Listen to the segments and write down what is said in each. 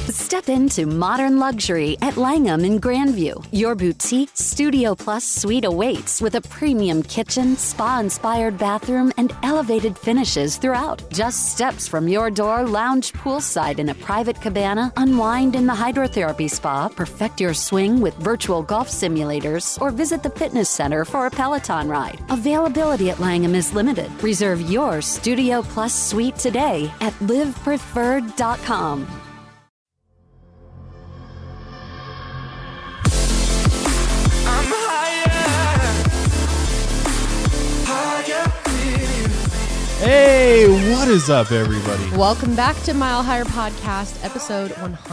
Step into modern luxury at Langham in Grandview. Your boutique Studio Plus suite awaits with a premium kitchen, spa-inspired bathroom, and elevated finishes throughout. Just steps from your door, lounge poolside in a private cabana, unwind in the hydrotherapy spa, perfect your swing with virtual golf simulators, or visit the fitness center for a Peloton ride. Availability at Langham is limited. Reserve your Studio Plus suite today at livepreferred.com. Hey, what is up, everybody? Welcome back to Mile Higher Podcast, episode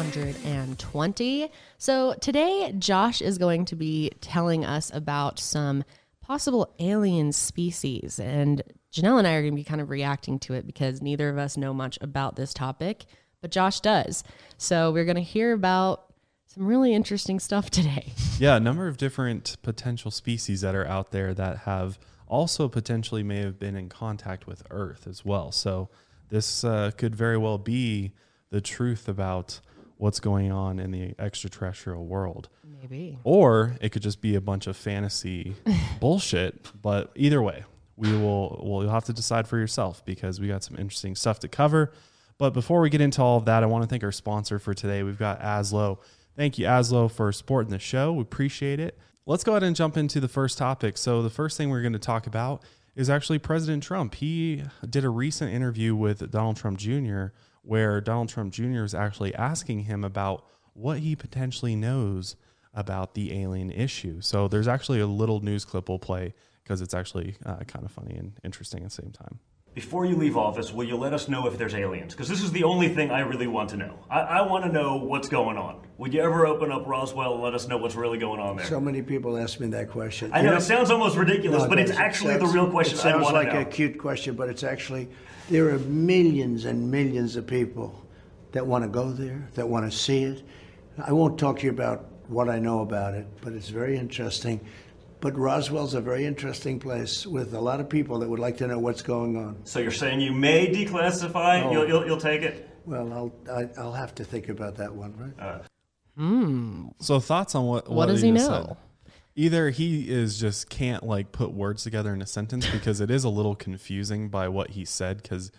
120. So today, Josh is going to be telling us about some possible alien species, and Janelle and I are going to be kind of reacting to it because neither of us know much about this topic, but Josh does. So we're going to hear about some really interesting stuff today. Yeah, a number of different potential species that are out there that have also potentially may have been in contact with Earth as well. So this could very well be the truth about what's going on in the extraterrestrial world. Maybe. Or it could just be a bunch of fantasy bullshit. But either way, you'll have to decide for yourself because we got some interesting stuff to cover. But before we get into all of that, I want to thank our sponsor for today. We've got Aslo. Thank you, Aslo, for supporting the show. We appreciate it. Let's go ahead and jump into the first topic. So the first thing we're going to talk about is actually President Trump. He did a recent interview with Donald Trump Jr. where Donald Trump Jr. is actually asking him about what he potentially knows about the alien issue. So there's actually a little news clip we'll play because it's actually kind of funny and interesting at the same time. Before you leave office, will you let us know if there's aliens? Because this is the only thing I really want to know. I want to know what's going on. Would you ever open up Roswell and let us know what's really going on there? So many people ask me that question. I know, it sounds almost ridiculous, but it's actually the real question I want to know. It sounds like a cute question, but it's actually, there are millions and millions of people that want to go there, that want to see it. I won't talk to you about what I know about it, but it's very interesting. But Roswell's a very interesting place with a lot of people that would like to know what's going on. So you're saying you may declassify? Oh. You'll take it? Well, I'll have to think about that one, right? So thoughts on what does he just know? said? Either he is just can't like put words together in a sentence because it is a little confusing by what he said because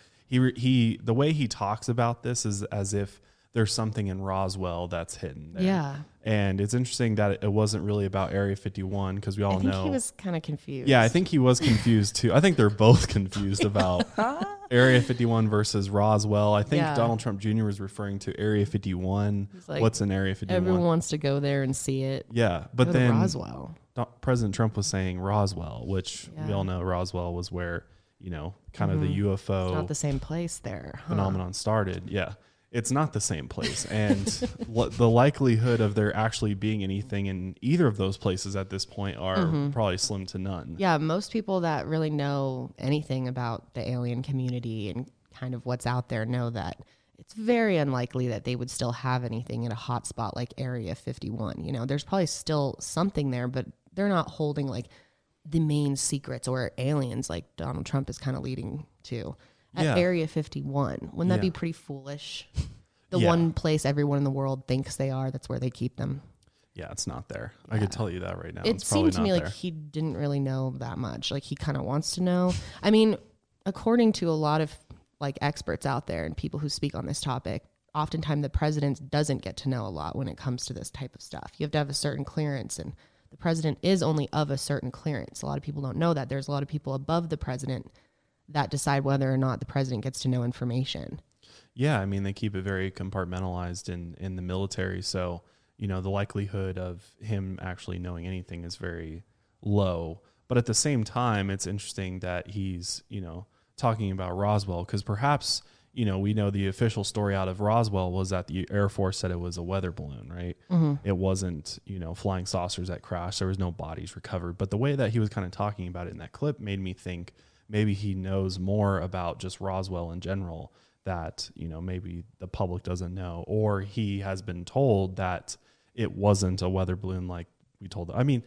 he the way he talks about this is as if there's something in Roswell that's hidden there. Yeah. And it's interesting that it wasn't really about Area 51 because we all know. I think he was kind of confused. Yeah, I think he was confused too. I think they're both confused about Area 51 versus Roswell. I think Donald Trump Jr. was referring to Area 51. Like, what's in Area 51? Everyone wants to go there and see it. Yeah, but Go to then Roswell. President Trump was saying Roswell, which we all know Roswell was where, kind of the UFO It's not the same place there. phenomenon started. Yeah. It's not the same place. And the likelihood of there actually being anything in either of those places at this point are probably slim to none. Yeah, most people that really know anything about the alien community and kind of what's out there know that it's very unlikely that they would still have anything in a hot spot like Area 51. There's probably still something there, but they're not holding like the main secrets or aliens like Donald Trump is kind of leading to. At Area 51. Wouldn't that be pretty foolish? The one place everyone in the world thinks they are, that's where they keep them. Yeah, it's not there. I could tell you that right now. It It's probably seemed to me not like there. he didn't really know that much. Like he kind of wants to know. I mean, according to a lot of like experts out there and people who speak on this topic, oftentimes the president doesn't get to know a lot when it comes to this type of stuff. You have to have a certain clearance, and the president is only of a certain clearance. A lot of people don't know that. There's a lot of people above the president that decide whether or not the president gets to know information. Yeah, I mean, they keep it very compartmentalized in the military. So, the likelihood of him actually knowing anything is very low. But at the same time, it's interesting that he's, talking about Roswell because perhaps, we know the official story out of Roswell was that the Air Force said it was a weather balloon, right? It wasn't, flying saucers that crashed. There was no bodies recovered. But the way that he was kind of talking about it in that clip made me think maybe he knows more about just Roswell in general that, maybe the public doesn't know, or he has been told that it wasn't a weather balloon like we told. I mean,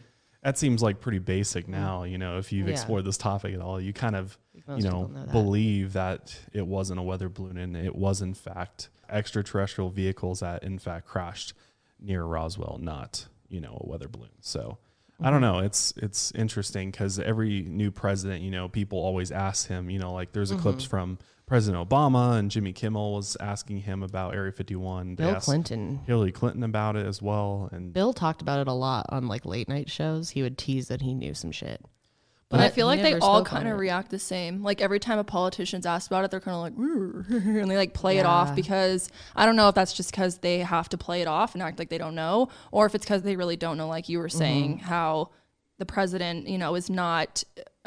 That seems like pretty basic now. You know, if you've explored this topic at all, you kind of, believe that it wasn't a weather balloon and it was in fact extraterrestrial vehicles that in fact crashed near Roswell, not, a weather balloon. So I don't know. It's interesting because every new president, people always ask him, like there's a clips from President Obama, and Jimmy Kimmel was asking him about Area 51. Hillary Clinton about it as well. And Bill talked about it a lot on like late night shows. He would tease that he knew some shit. But I feel like they all kind of react the same. Like every time a politician's asked about it, they're kind of like, and they like play it off, because I don't know if that's just because they have to play it off and act like they don't know, or if it's because they really don't know, like you were saying, how the president, is not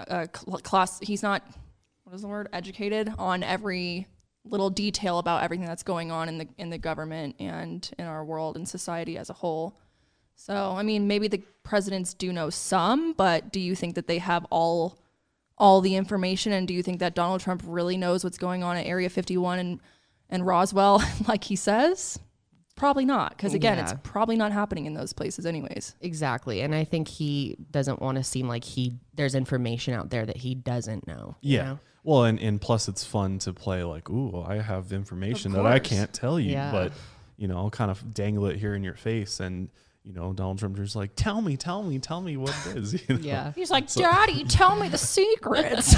he's not, what is the word, educated on every little detail about everything that's going on in the government and in our world and society as a whole. So, I mean, maybe the presidents do know some, but do you think that they have all the information? And do you think that Donald Trump really knows what's going on at Area 51 and Roswell, like he says? Probably not, because again, it's probably not happening in those places anyways. Exactly. And I think he doesn't want to seem like there's information out there that he doesn't know. Yeah. You know? Well, and plus it's fun to play like, ooh, I have information that I can't tell you, but, I'll kind of dangle it here in your face. And, Donald Trump just like, tell me what it is. Yeah. He's like, Daddy, tell me the secrets.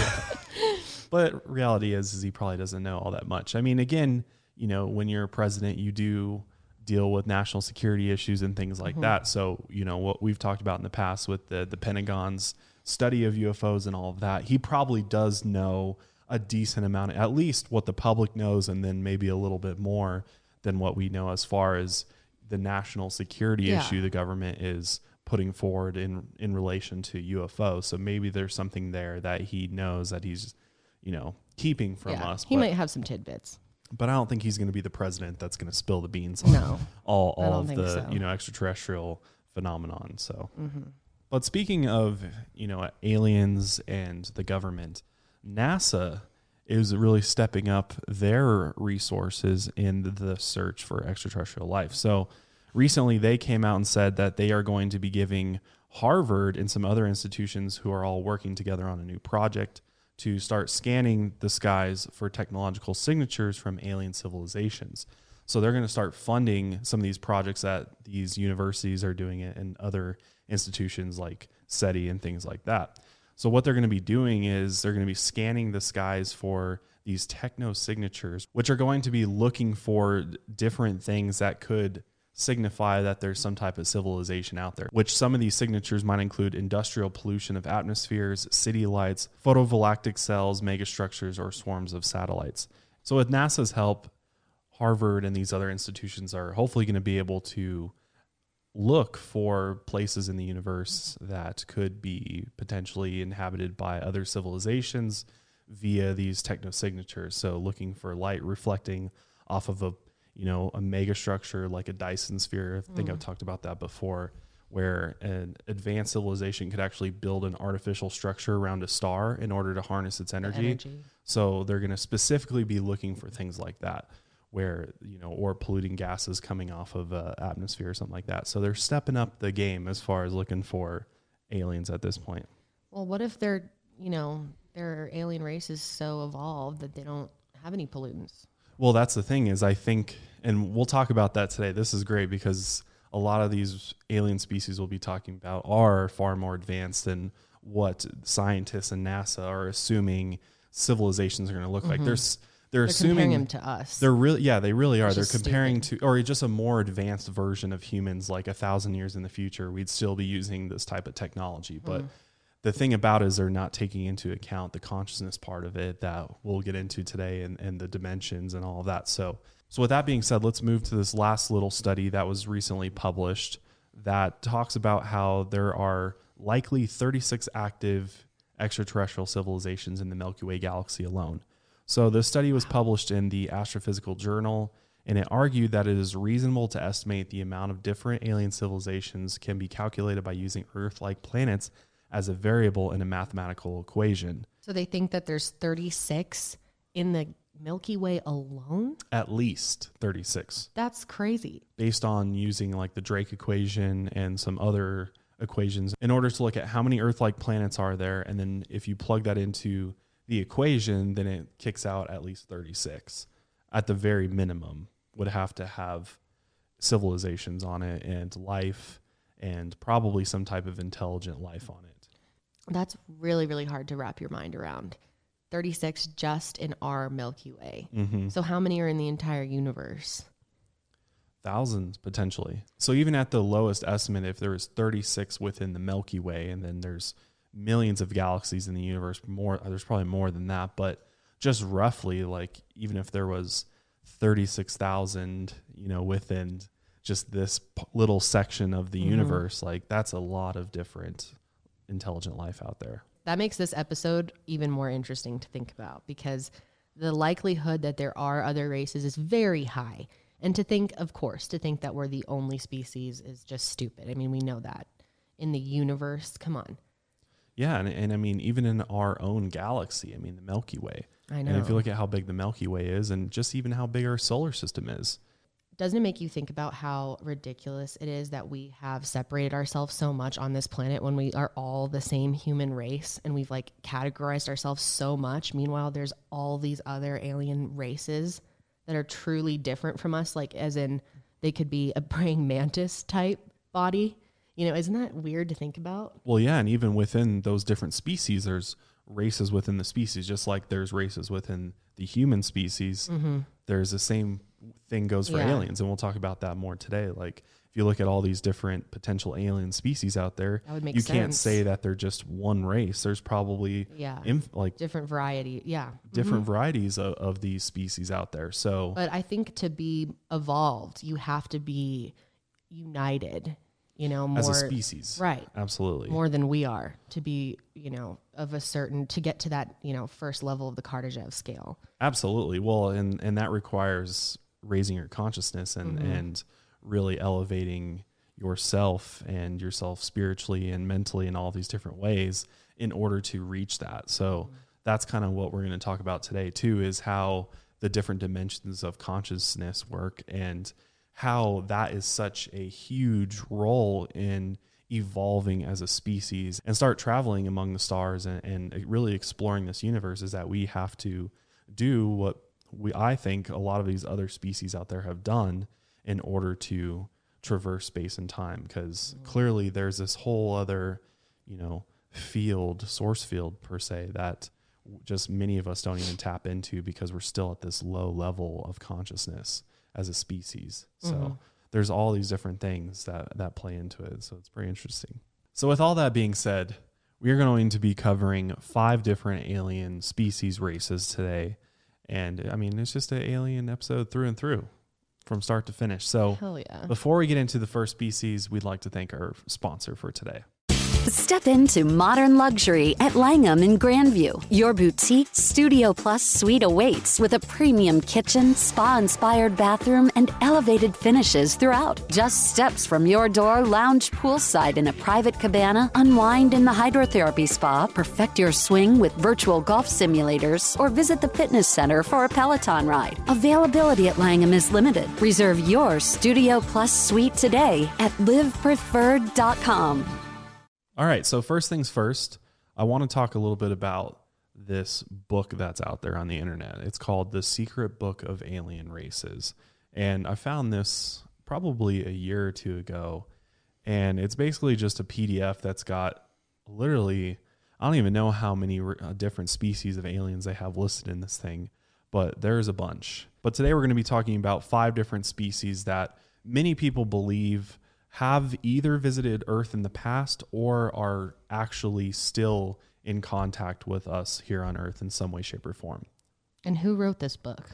But reality is he probably doesn't know all that much. I mean, again, when you're a president, you do deal with national security issues and things like that. So, what we've talked about in the past with the Pentagon's study of UFOs and all of that, he probably does know a decent amount, at least what the public knows, and then maybe a little bit more than what we know as far as the national security issue the government is putting forward in relation to UFO. So maybe there's something there that he knows that he's, keeping from us. He might have some tidbits. But I don't think he's going to be the president that's going to spill the beans on all of the, extraterrestrial phenomenon. So, but speaking of, aliens and the government, NASA is really stepping up their resources in the search for extraterrestrial life. So recently they came out and said that they are going to be giving Harvard and some other institutions who are all working together on a new project to start scanning the skies for technological signatures from alien civilizations. So they're going to start funding some of these projects that these universities are doing it and other institutions like SETI and things like that. So what they're going to be doing is they're going to be scanning the skies for these techno-signatures, which are going to be looking for different things that could signify that there's some type of civilization out there, which some of these signatures might include industrial pollution of atmospheres, city lights, photovoltaic cells, megastructures, or swarms of satellites. So with NASA's help, Harvard and these other institutions are hopefully going to be able to look for places in the universe that could be potentially inhabited by other civilizations via these techno-signatures. So looking for light reflecting off of a mega structure like a Dyson sphere. I think I've talked about that before, where an advanced civilization could actually build an artificial structure around a star in order to harness its energy. So they're going to specifically be looking for things like that, where, or polluting gases coming off of an atmosphere or something like that. So they're stepping up the game as far as looking for aliens at this point. Well, what if their alien race is so evolved that they don't have any pollutants? Well, that's the thing is I think, and we'll talk about that today. This is great because a lot of these alien species we'll be talking about are far more advanced than what scientists and NASA are assuming civilizations are going to look like. They're assuming comparing them to us. They really are. They're comparing stupid. or just a more advanced version of humans. Like 1,000 years in the future, we'd still be using this type of technology. But the thing about it is they're not taking into account the consciousness part of it that we'll get into today and the dimensions and all of that. So with that being said, let's move to this last little study that was recently published that talks about how there are likely 36 active extraterrestrial civilizations in the Milky Way galaxy alone. So this study was published in the Astrophysical Journal, and it argued that it is reasonable to estimate the amount of different alien civilizations can be calculated by using Earth-like planets as a variable in a mathematical equation. So they think that there's 36 in the Milky Way alone? At least 36. That's crazy. Based on using like the Drake equation and some other equations in order to look at how many Earth-like planets are there. And then if you plug that into the equation, then it kicks out at least 36 at the very minimum would have to have civilizations on it and life and probably some type of intelligent life on it. That's really, really hard to wrap your mind around. 36 just in our Milky Way. Mm-hmm. So how many are in the entire universe? Thousands, potentially. So even at the lowest estimate, if there was 36 within the Milky Way, and then there's millions of galaxies in the universe, there's probably more than that, but just roughly, like, even if there was 36,000, within just this little section of the universe, like, that's a lot of different intelligent life out there. That makes this episode even more interesting to think about, because the likelihood that there are other races is very high. And to think that we're the only species is just stupid. I mean, we know that in the universe. Come on. Yeah. And I mean, even in our own galaxy, I mean, the Milky Way. I know. And if you look at how big the Milky Way is and just even how big our solar system is. Doesn't it make you think about how ridiculous it is that we have separated ourselves so much on this planet when we are all the same human race, and we've like categorized ourselves so much? Meanwhile, there's all these other alien races that are truly different from us, like as in they could be a praying mantis type body. Isn't that weird to think about? Well, yeah, and even within those different species, there's races within the species, just like there's races within the human species. Mm-hmm. There's the same thing goes for aliens, and we'll talk about that more today. Like, if you look at all these different potential alien species out there, that would make you sense. Can't say that they're just one race. There's probably different variety, different varieties of these species out there. So, but I think to be evolved, you have to be united. More as a species, right? Absolutely, more than we are to be, of a certain, to get to that, first level of the Kardashev scale. Absolutely. Well, and that requires raising your consciousness and really elevating yourself spiritually and mentally in all these different ways in order to reach that. So that's kind of what we're going to talk about today too, is how the different dimensions of consciousness work and how that is such a huge role in evolving as a species and start traveling among the stars and really exploring this universe, is that we have to do what I think a lot of these other species out there have done in order to traverse space and time. Because clearly there's this whole other, source field per se, that just many of us don't even tap into because we're still at this low level of consciousness as a species. So there's all these different things that play into it. So it's pretty interesting. So with all that being said, we're going to be covering 5 different alien species races today. And I mean, it's just an alien episode through and through from start to finish. So hell yeah. Before we get into the first species, we'd like to thank our sponsor for today. Step into modern luxury at Langham in Grandview. Your boutique Studio Plus suite awaits with a premium kitchen, spa-inspired bathroom, and elevated finishes throughout. Just steps from your door, lounge poolside in a private cabana, unwind in the hydrotherapy spa, perfect your swing with virtual golf simulators, or visit the fitness center for a Peloton ride. Availability at Langham is limited. Reserve your Studio Plus suite today at livepreferred.com. All right, so first things first, I want to talk a little bit about this book that's out there on the internet. It's called The Secret Book of Alien Races. And I found this probably a year or two ago. And it's basically just a PDF that's got literally, I don't even know how many different species of aliens they have listed in this thing, but there's a bunch. But today we're going to be talking about 5 different species that many people believe have either visited Earth in the past or are actually still in contact with us here on Earth in some way, shape, or form. And who wrote this book?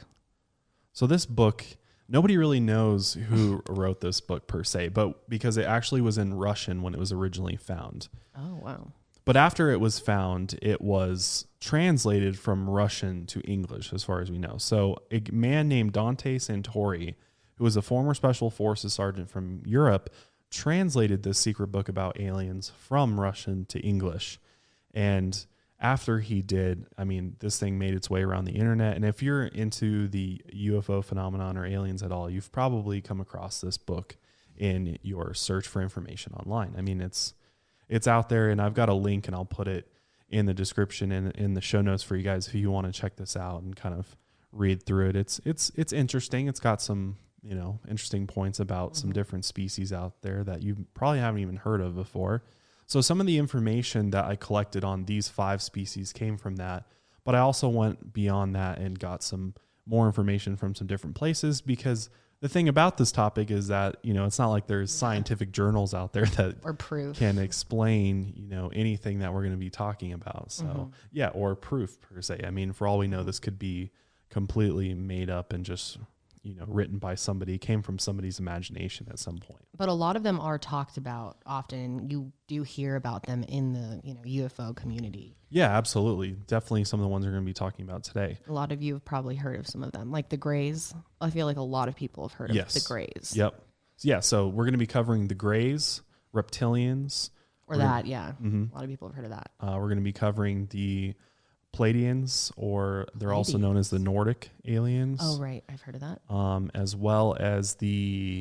So this book, nobody really knows who wrote this book per se, but because it actually was in Russian when it was originally found. Oh, wow. But after it was found, it was translated from Russian to English, as far as we know. So a man named Dante Santori, who was a former Special Forces sergeant from Europe, translated this secret book about aliens from Russian to English. And after he did, I mean, this thing made its way around the internet. And if you're into the UFO phenomenon or aliens at all, you've probably come across this book in your search for information online. I mean, it's it's out there, and I've got a link, and I'll put it in the description and in the show notes for you guys if you want to check this out and kind of read through it. It's interesting. It's got some, you know, interesting points about some different species out there that you probably haven't even heard of before. So some of the information that I collected on these 5 species came from that, but I also went beyond that and got some more information from some different places, because the thing about this topic is that, you know, it's not like there's scientific journals out there that or proof can explain, you know, anything that we're going to be talking about. So yeah, or proof per se. I mean, for all we know, this could be completely made up and just, you know, written by somebody, came from somebody's imagination at some point. But a lot of them are talked about often. You do hear about them in the, you know, UFO community. Yeah, absolutely. Definitely some of the ones we're going to be talking about today. A lot of you have probably heard of some of them, like the Greys. I feel like a lot of people have heard of the Greys. Yep. Yeah, so we're going to be covering the Greys, reptilians. Or that, yeah. A lot of people have heard of that. We're going to be covering the Pleiadians, or they're also known as the Nordic aliens. Oh, right. I've heard of that. As well as the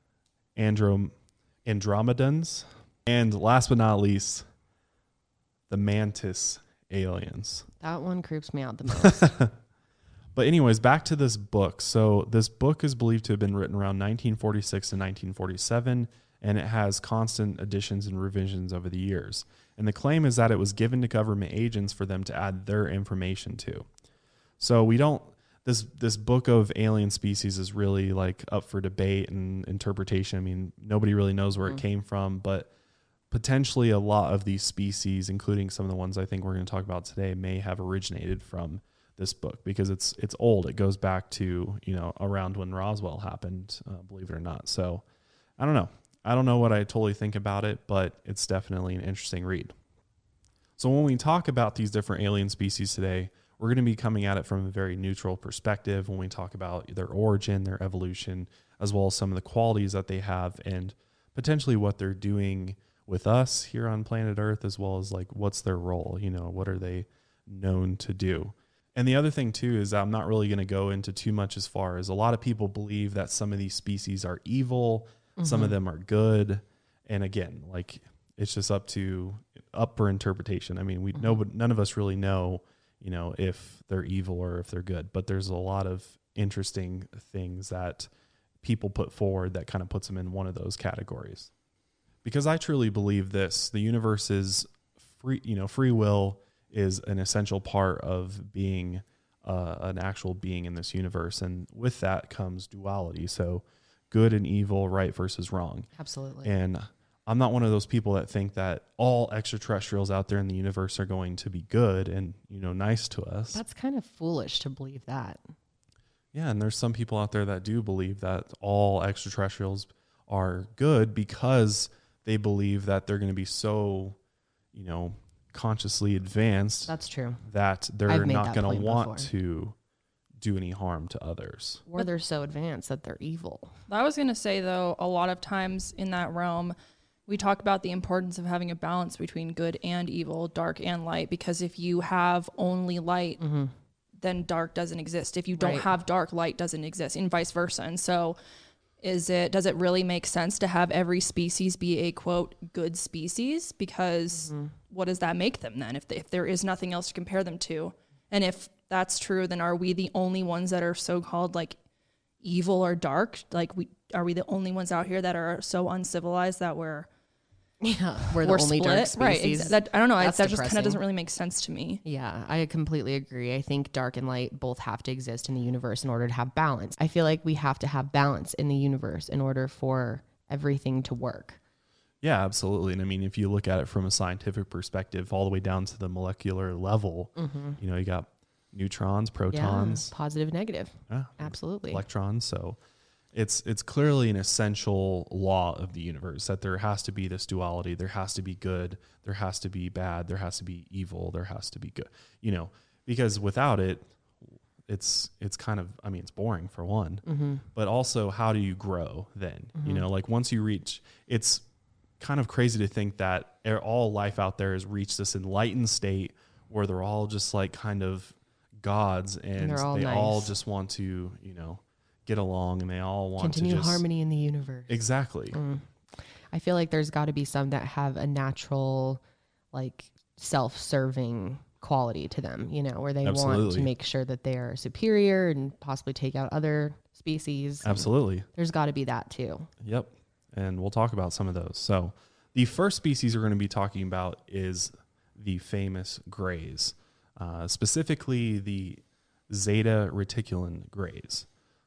Andromedans. And last but not least, the Mantis aliens. That one creeps me out the most. But anyways, back to this book. So this book is believed to have been written around 1946 to 1947, and it has constant additions and revisions over the years. And the claim is that it was given to government agents for them to add their information to. So we don't, this book of alien species is really like up for debate and interpretation. I mean, nobody really knows where it came from, but potentially a lot of these species, including some of the ones I think we're going to talk about today, may have originated from this book, because it's old. It goes back to, you know, around when Roswell happened, believe it or not. So I don't know. I don't know what I totally think about it, but it's definitely an interesting read. So when we talk about these different alien species today, we're going to be coming at it from a very neutral perspective when we talk about their origin, their evolution, as well as some of the qualities that they have and potentially what they're doing with us here on planet Earth, as well as like what's their role, you know, what are they known to do. And the other thing too is that I'm not really going to go into too much as far as a lot of people believe that some of these species are evil, some of them are good. And again, like it's just up for interpretation. I mean, none of us really know, you know, if they're evil or if they're good, but there's a lot of interesting things that people put forward that kind of puts them in one of those categories. Because I truly believe this, the universe is free, you know, free will is an essential part of being an actual being in this universe. And with that comes duality. So good and evil, right versus wrong. Absolutely. And I'm not one of those people that think that all extraterrestrials out there in the universe are going to be good and, you know, nice to us. That's kind of foolish to believe that. Yeah. And there's some people out there that do believe that all extraterrestrials are good because they believe that they're going to be so, you know, consciously advanced. That's true. That they're not going to want to do any harm to others. Or they're so advanced that they're evil. I was going to say, though, a lot of times in that realm, we talk about the importance of having a balance between good and evil, dark and light, because if you have only light, then dark doesn't exist. If you don't have dark, light doesn't exist, and vice versa. And so does it really make sense to have every species be a, quote, good species? Because what does that make them then if there is nothing else to compare them to? And if that's true, then are we the only ones that are so-called like evil or dark? Like are we the only ones out here that are so uncivilized that we're the only split? dark species? Right. I don't know. That That's just kind of doesn't really make sense to me. Yeah, I completely agree. I think dark and light both have to exist in the universe in order to have balance. I feel like we have to have balance in the universe in order for everything to work. Yeah, absolutely. And I mean, if you look at it from a scientific perspective, all the way down to the molecular level, you know, you got neutrons, protons, positive, negative. Absolutely. Electrons. So it's clearly an essential law of the universe that there has to be this duality. There has to be good. There has to be bad. There has to be evil. There has to be good, you know, because without it, it's kind of, I mean, it's boring for one, but also how do you grow then? You know, like once you reach, it's kind of crazy to think that all life out there has reached this enlightened state where they're all just like kind of gods and they all just want to, you know, get along and they all want continue to just harmony in the universe. Exactly. I feel like there's got to be some that have a natural, like, self-serving quality to them, you know, where they want to make sure that they're superior and possibly take out other species. Absolutely. There's got to be that too. Yep. And we'll talk about some of those. So the first species we're going to be talking about is the famous greys, specifically the Zeta Reticulans greys.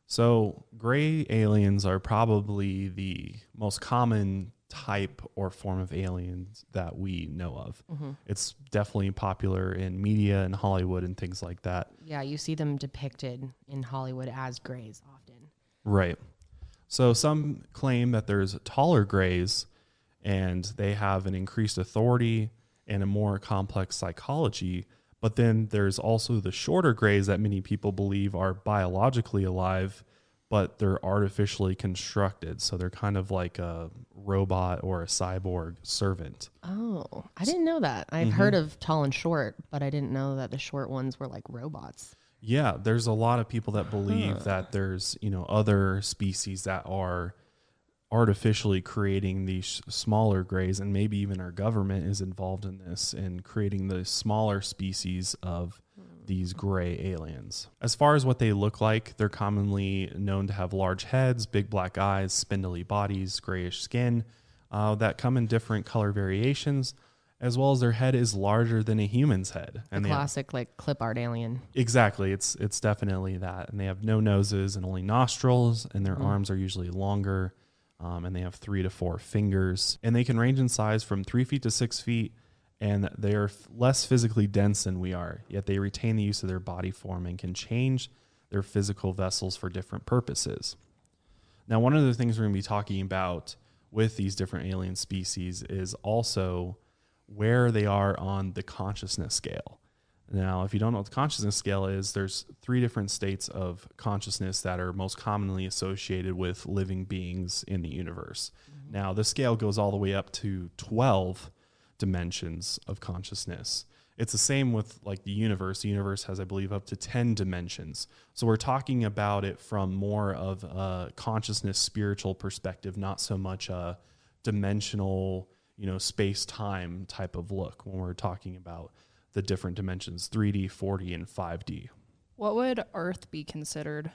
So gray aliens are probably the most common type or form of aliens that we know of. Mm-hmm. It's definitely popular in media and Hollywood and things like that. Yeah, you see them depicted in Hollywood as greys often. Right. So some claim that there's taller greys and they have an increased authority and a more complex psychology. But then there's also the shorter greys that many people believe are biologically alive, but they're artificially constructed. So they're kind of like a robot or a cyborg servant. Oh, I didn't know that. I've heard of tall and short, but I didn't know that the short ones were like robots. Yeah, there's a lot of people that believe that there's, you know, other species that are artificially creating these smaller greys, and maybe even our government is involved in this and creating the smaller species of these gray aliens. As far as what they look like, they're commonly known to have large heads, big black eyes, spindly bodies, grayish skin that come in different color variations, as well as their head is larger than a human's head. And the classic like clip art alien. Exactly. It's definitely that. And they have no noses and only nostrils, and their arms are usually longer, and they have 3 to 4 fingers. And they can range in size from 3 feet to 6 feet, and they are less physically dense than we are, yet they retain the use of their body form and can change their physical vessels for different purposes. Now, one of the things we're going to be talking about with these different alien species is also where they are on the consciousness scale. Now, if you don't know what the consciousness scale is, there's 3 different states of consciousness that are most commonly associated with living beings in the universe. Mm-hmm. Now, the scale goes all the way up to 12 dimensions of consciousness. It's the same with like the universe. The universe has, I believe, up to 10 dimensions. So we're talking about it from more of a consciousness, spiritual perspective, not so much a dimensional, you know, space-time type of look when we're talking about the different dimensions, 3D, 4D, and 5D. What would Earth be considered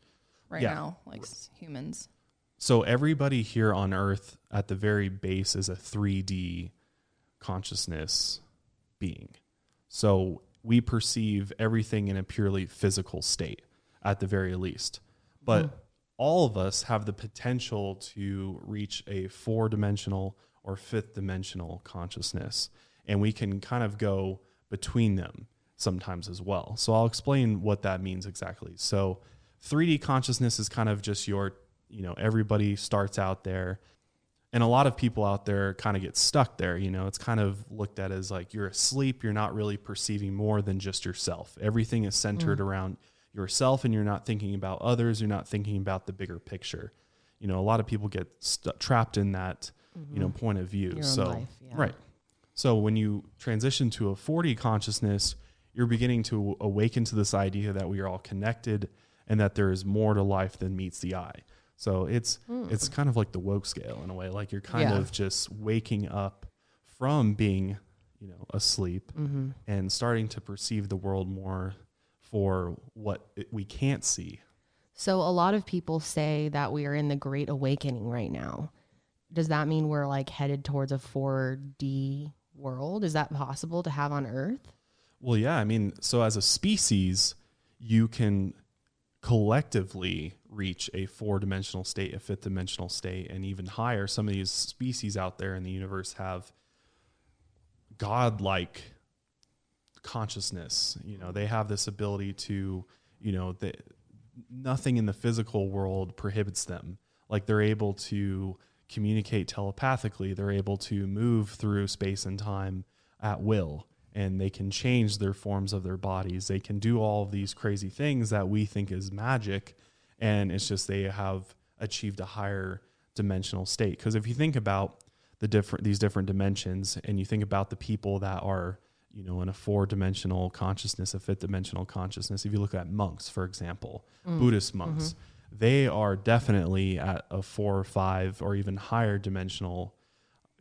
now, like humans? So everybody here on Earth at the very base is a 3D consciousness being. So we perceive everything in a purely physical state at the very least. But all of us have the potential to reach a 4-dimensional or 5th-dimensional consciousness. And we can kind of go between them sometimes as well. So I'll explain what that means exactly. So 3D consciousness is kind of just your, you know, everybody starts out there. And a lot of people out there kind of get stuck there. You know, it's kind of looked at as like you're asleep. You're not really perceiving more than just yourself. Everything is centered around yourself, and you're not thinking about others. You're not thinking about the bigger picture. You know, a lot of people get trapped in that, you know, point of view. Your own life, yeah. Right. So when you transition to a 4D consciousness, you're beginning to awaken to this idea that we are all connected and that there is more to life than meets the eye. So it's kind of like the woke scale in a way, like you're kind of just waking up from being, you know, asleep and starting to perceive the world more for what we can't see. So a lot of people say that we are in the Great Awakening right now. Does that mean we're like headed towards a 4D world? Is that possible to have on Earth? Well, yeah. I mean, so as a species, you can collectively reach a 4-dimensional state, a 5th-dimensional state, and even higher. Some of these species out there in the universe have godlike consciousness. You know, they have this ability to, you know, nothing in the physical world prohibits them. Like they're able to communicate telepathically. They're able to move through space and time at will, and they can change their forms of their bodies. They can do all of these crazy things that we think is magic, and it's just they have achieved a higher dimensional state. Because if you think about these different dimensions, and you think about the people that are, you know, in a 4-dimensional consciousness, a 5th-dimensional consciousness, if you look at monks, for example, Buddhist monks, they are definitely at a 4 or 5 or even higher dimensional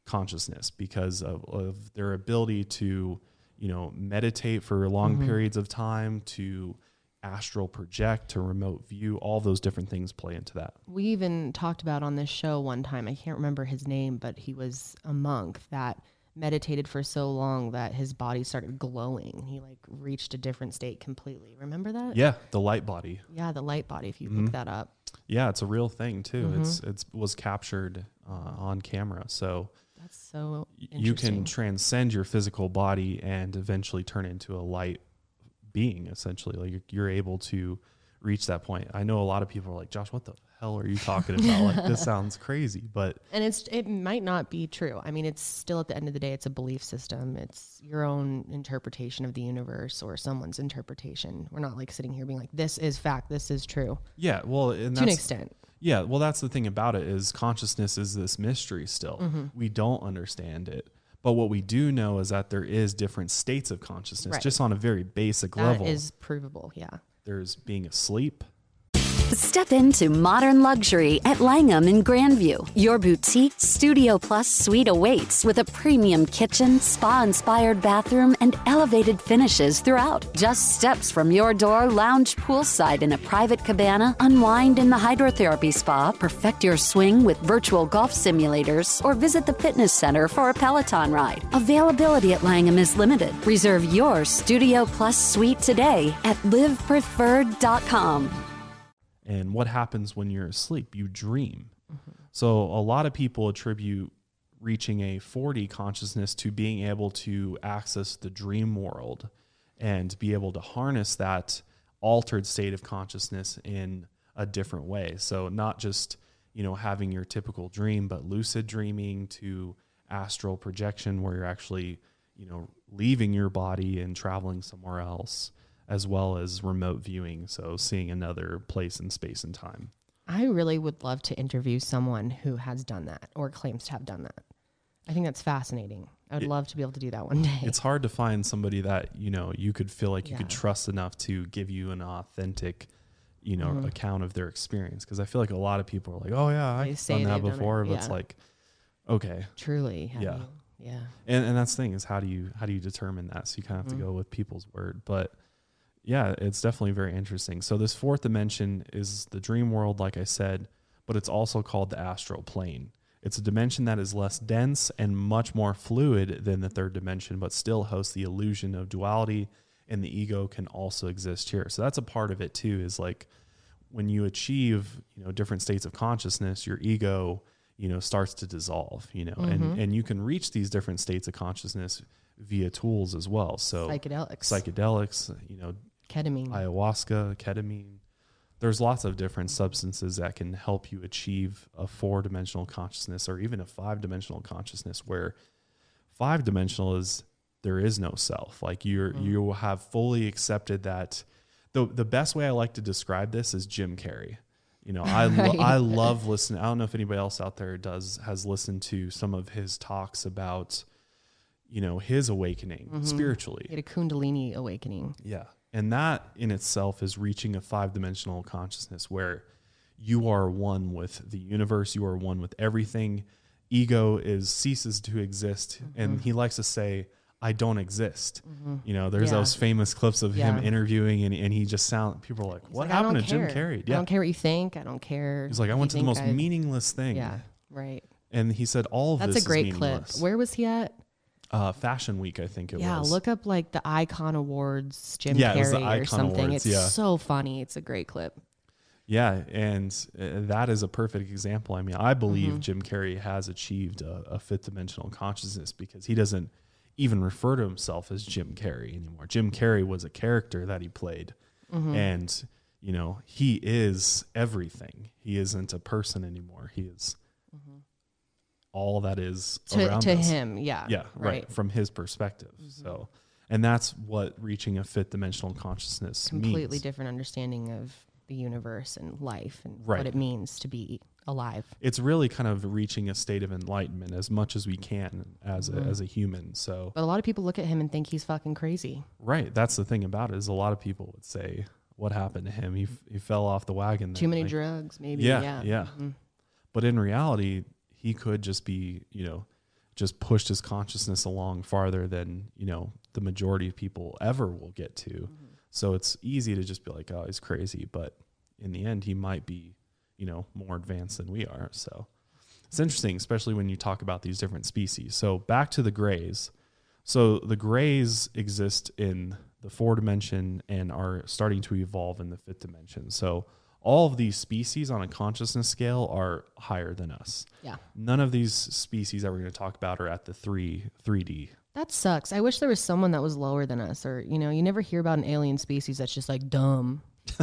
consciousness because of their ability to, meditate for long periods of time, to astral project, to remote view. All those different things play into that. We even talked about on this show one time, I can't remember his name, but he was a monk that meditated for so long that his body started glowing. He like reached a different state completely. Remember that? Yeah, the light body. Yeah, the light body, if you look that up. Yeah, it's a real thing too. It was captured on camera. So that's so you can transcend your physical body and eventually turn into a light being, essentially. Like you're able to reach that point. I know a lot of people are like, Josh, what the hell are you talking about? Like, this sounds crazy, and it might not be true. I mean, it's still, at the end of the day, it's a belief system. It's your own interpretation of the universe or someone's interpretation. We're not like sitting here being like, this is fact, this is true. Yeah, well, to an extent. Yeah, well, that's the thing about it, is consciousness is this mystery still. We don't understand it. But what we do know is that there is different states of consciousness, just on a very basic level. That is provable, yeah. There's being asleep. Step into modern luxury at Langham in Grandview. Your boutique Studio Plus suite awaits with a premium kitchen, spa-inspired bathroom, and elevated finishes throughout. Just steps from your door, lounge poolside in a private cabana, unwind in the hydrotherapy spa, perfect your swing with virtual golf simulators, or visit the fitness center for a Peloton ride. Availability at Langham is limited. Reserve your Studio Plus suite today at livepreferred.com. And what happens when you're asleep? You dream. So a lot of people attribute reaching a 4D consciousness to being able to access the dream world and be able to harness that altered state of consciousness in a different way. So not just, having your typical dream, but lucid dreaming to astral projection, where you're actually, leaving your body and traveling somewhere else, as well as remote viewing, so seeing another place in space and time. I really would love to interview someone who has done that or claims to have done that. I think that's fascanaking. I would love to be able to do that one day. It's hard to find somebody that, you could feel like you could trust enough to give you an authentic, account of their experience. Because I feel like a lot of people are like, oh yeah, I've done that before. But it's like, okay. Truly. Yeah. Yeah. And that's the thing, is how do you determine that? So you kind of have to go with people's word. But yeah, it's definitely very interesting. So this fourth dimension is the dream world, like I said, but it's also called the astral plane. It's a dimension that is less dense and much more fluid than the third dimension, but still hosts the illusion of duality, and the ego can also exist here. So that's a part of it too, is like when you achieve, different states of consciousness, your ego, starts to dissolve, and you can reach these different states of consciousness via tools as well. So psychedelics, ketamine, ayahuasca, ketamine. There's lots of different substances that can help you achieve a 4-dimensional consciousness, or even a 5-dimensional consciousness, where 5-dimensional is there is no self. Like you have fully accepted that. The best way I like to describe this is Jim Carrey. I love listening. I don't know if anybody else out there has listened to some of his talks about, his awakening spiritually. He had a Kundalini awakening. Yeah. And that in itself is reaching a 5-dimensional consciousness where you are one with the universe. You are one with everything. Ego ceases to exist. And he likes to say, I don't exist. There's those famous clips of him interviewing, and he just people are like, what happened to Jim Carrey? I don't care what you think. I don't care. He's like, I went to the most meaningless thing. Yeah. Right. And he said, all of this is meaningless. That's a great clip. Where was he at? Fashion Week, I think it was. Yeah, look up like the Icon Awards, Jim Carrey or something. Awards, it's so funny. It's a great clip. Yeah, and that is a perfect example. I mean, I believe Jim Carrey has achieved a 5th-dimensional consciousness, because he doesn't even refer to himself as Jim Carrey anymore. Jim Carrey was a character that he played, and he is everything. He isn't a person anymore. He is all that is around to us. him. Yeah, right. From his perspective. So, and that's what reaching a 5th-dimensional consciousness means. Completely different understanding of the universe and life and what it means to be alive. It's really kind of reaching a state of enlightenment as much as we can as a human. So, but a lot of people look at him and think he's fucking crazy. Right. That's the thing about it, is a lot of people would say, what happened to him? He fell off the wagon. Too many drugs, maybe. Yeah. But in reality, he could just be, just pushed his consciousness along farther than, the majority of people ever will get to. Mm-hmm. So it's easy to just be like, oh, he's crazy. But in the end, he might be, more advanced than we are. So it's interesting, especially when you talk about these different species. So back to the Greys. So the Greys exist in the 4th dimension and are starting to evolve in the 5th dimension. So all of these species on a consciousness scale are higher than us. Yeah. None of these species that we're going to talk about are at the 3D. That sucks. I wish there was someone that was lower than us, or, you never hear about an alien species that's just like dumb,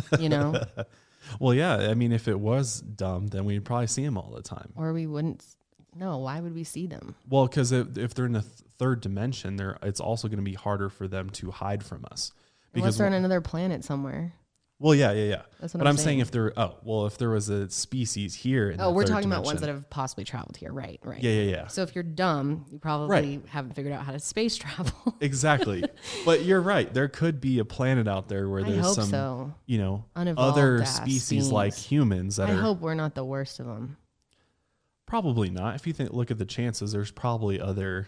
Well, yeah. I mean, if it was dumb, then we'd probably see them all the time. Or we wouldn't. No, why would we see them? Well, because if they're in the 3rd dimension, it's also going to be harder for them to hide from us. Unless they're on another planet somewhere. Well, yeah. That's what I'm saying if there was a species here. We're talking about ones that have possibly traveled here. Right. Yeah. So if you're dumb, you probably haven't figured out how to space travel. Exactly. But you're right. There could be a planet out there where there's some, other species like humans that I hope we're not the worst of them. Probably not. If you look at the chances, there's probably other,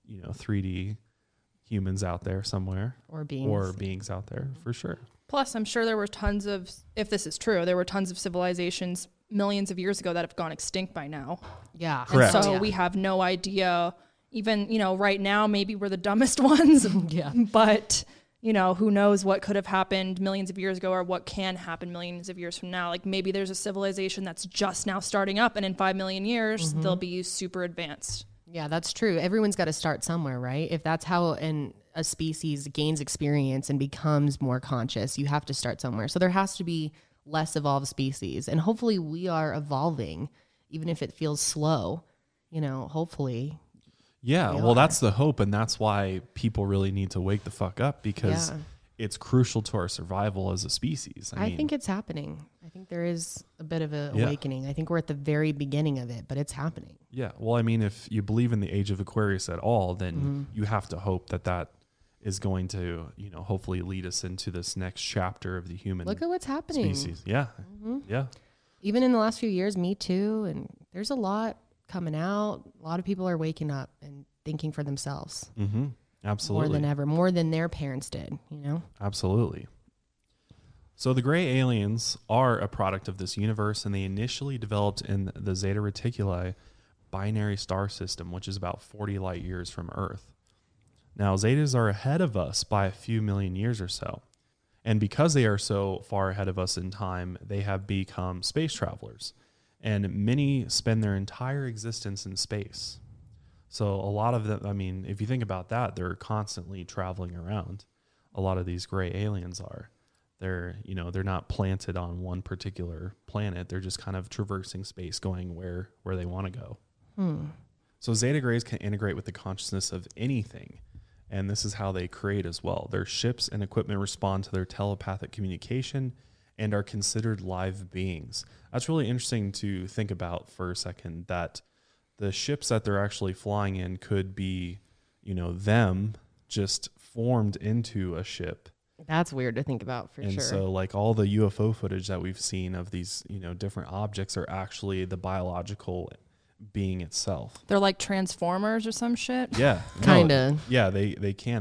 3D humans out there somewhere. Or beings. Beings out there, for sure. Plus, I'm sure there were tons of, if this is true, there were tons of civilizations millions of years ago that have gone extinct by now. Yeah. Correct. And so we have no idea, even, right now, maybe we're the dumbest ones. Yeah. But, who knows what could have happened millions of years ago or what can happen millions of years from now. Like maybe there's a civilization that's just now starting up and in 5 million years, they'll be super advanced. Yeah, that's true. Everyone's got to start somewhere, right? If that's how a species gains experience and becomes more conscious, you have to start somewhere. So there has to be less evolved species. And hopefully we are evolving, even if it feels slow, hopefully. Yeah, well, that's the hope. And that's why people really need to wake the fuck up, because it's crucial to our survival as a species. I think it's happening. I think there is a bit of an awakening. I think we're at the very beginning of it, but it's happening. Yeah. Well, I mean, if you believe in the age of Aquarius at all, then you have to hope that is going to, hopefully lead us into this next chapter of the human Look at what's happening. Species. Yeah. Yeah. Even in the last few years, Me Too, and there's a lot coming out. A lot of people are waking up and thinking for themselves. Mm-hmm. Absolutely. More than ever, more than their parents did, Absolutely. So the gray aliens are a product of this universe, and they initially developed in the Zeta Reticuli binary star system, which is about 40 light years from Earth. Now, Zetas are ahead of us by a few million years or so. And because they are so far ahead of us in time, they have become space travelers. And many spend their entire existence in space. So a lot of them, I mean, if you think about that, they're constantly traveling around. A lot of these gray aliens are. They're not planted on one particular planet. They're just kind of traversing space, going where they want to go. So Zeta Grays can integrate with the consciousness of anything. And this is how they create as well. Their ships and equipment respond to their telepathic communication and are considered live beings. That's really interesting to think about for a second, that the ships that they're actually flying in could be, them just formed into a ship. That's weird to think about for sure. And so like all the UFO footage that we've seen of these, different objects are actually the biological being itself. They're like Transformers or some shit. Yeah. Kind of. Yeah, they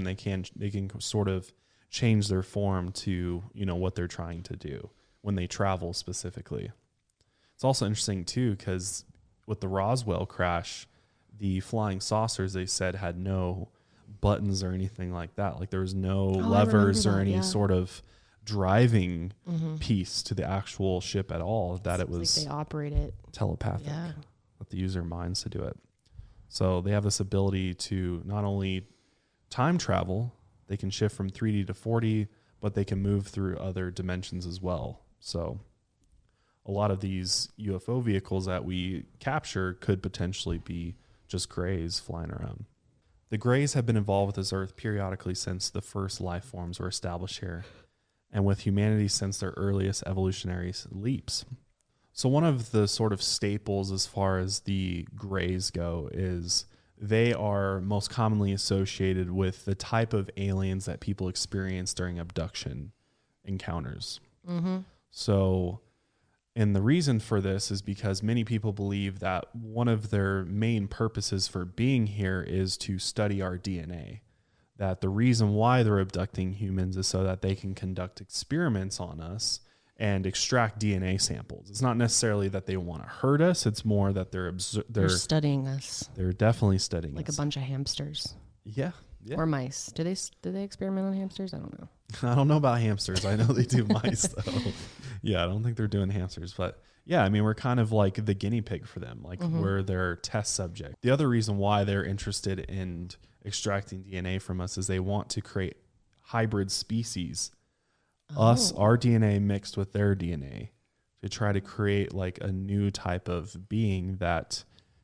can sort of change their form to, what they're trying to do when they travel specifically. It's also interesting too, because with the Roswell crash, the flying saucers, they said, had no buttons or anything like that. Like there was no levers or any sort of driving piece to the actual ship at all. That it was like they operate it telepathic. Yeah. Let the user minds to do it. So they have this ability to not only time travel, they can shift from 3D to 4D, but they can move through other dimensions as well. So a lot of these UFO vehicles that we capture could potentially be just grays flying around. The grays have been involved with this Earth periodically since the first life forms were established here, and with humanity since their earliest evolutionary leaps. So one of the sort of staples as far as the grays go is they are most commonly associated with the type of aliens that people experience during abduction encounters. Mm-hmm. So And the reason for this is because many people believe that one of their main purposes for being here is to study our DNA. That the reason why they're abducting humans is so that they can conduct experiments on us and extract DNA samples. It's not necessarily that they want to hurt us. It's more that they're studying us. They're definitely studying like us. A bunch of hamsters. Yeah. Or mice. Do they experiment on hamsters? I don't know. I don't know about hamsters. I know they do mice though. Yeah, I don't think they're doing hamsters, but yeah, I mean, we're kind of like the guinea pig for them. Like we're their test subject. The other reason why they're interested in extracting DNA from us is they want to create hybrid species. Our DNA mixed with their DNA to try to create like a new type of being that,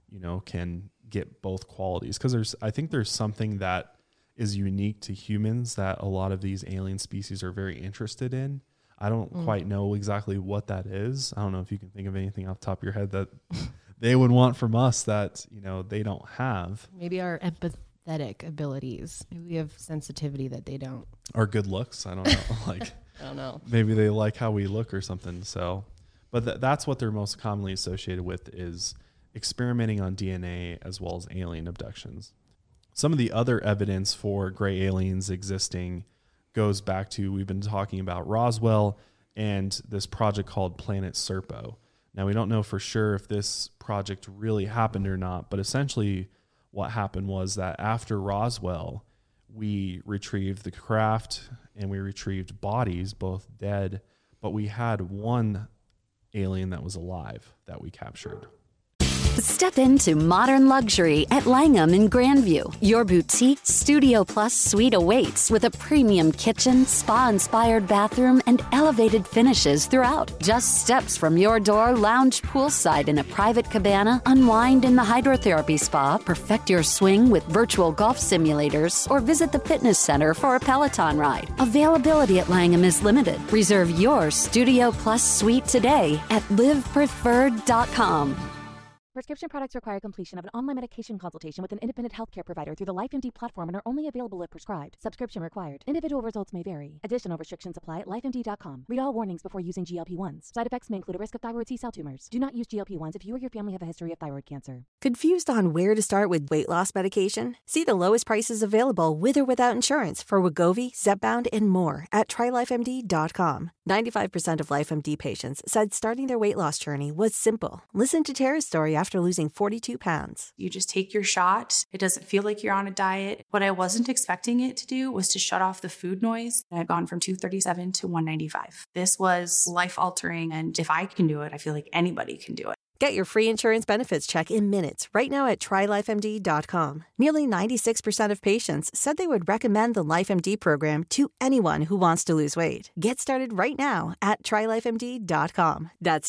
can get both qualities. Because I think there's something that is unique to humans that a lot of these alien species are very interested in. I don't quite know exactly what that is. I don't know if you can think of anything off the top of your head that they would want from us that, they don't have. Maybe our empathetic abilities. Maybe we have sensitivity that they don't. Our good looks. I don't know. I don't know. Maybe they like how we look or something. So, but that's what they're most commonly associated with, is experimenting on DNA as well as alien abductions. Some of the other evidence for gray aliens existing goes back to, we've been talking about Roswell and this project called Planet Serpo. Now, we don't know for sure if this project really happened or not, but essentially what happened was that after Roswell, we retrieved the craft and we retrieved bodies, both dead, but we had one alien that was alive that we captured. Step into modern luxury at Langham in Grandview. Your boutique Studio Plus suite awaits with a premium kitchen, spa-inspired bathroom, and elevated finishes throughout. Just steps from your door, lounge poolside in a private cabana, unwind in the hydrotherapy spa, perfect your swing with virtual golf simulators, or visit the fitness center for a Peloton ride. Availability at Langham is limited. Reserve your Studio Plus suite today at livepreferred.com. Prescription products require completion of an online medication consultation with an independent healthcare provider through the LifeMD platform and are only available if prescribed. Subscription required. Individual results may vary. Additional restrictions apply at lifemd.com. Read all warnings before using GLP-1s. Side effects may include a risk of thyroid C-cell tumors. Do not use GLP-1s if you or your family have a history of thyroid cancer. Confused on where to start with weight loss medication? See the lowest prices available with or without insurance for Wegovy, Zepbound, and more at TryLifeMD.com. 95% of LifeMD patients said starting their weight loss journey was simple. Listen to Tara's story after losing 42 pounds. You just take your shot. It doesn't feel like you're on a diet. What I wasn't expecting it to do was to shut off the food noise. I've gone from 237 to 195. This was life-altering, and if I can do it, I feel like anybody can do it. Get your free insurance benefits check in minutes right now at TryLifeMD.com. Nearly 96% of patients said they would recommend the LifeMD program to anyone who wants to lose weight. Get started right now at TryLifeMD.com. That's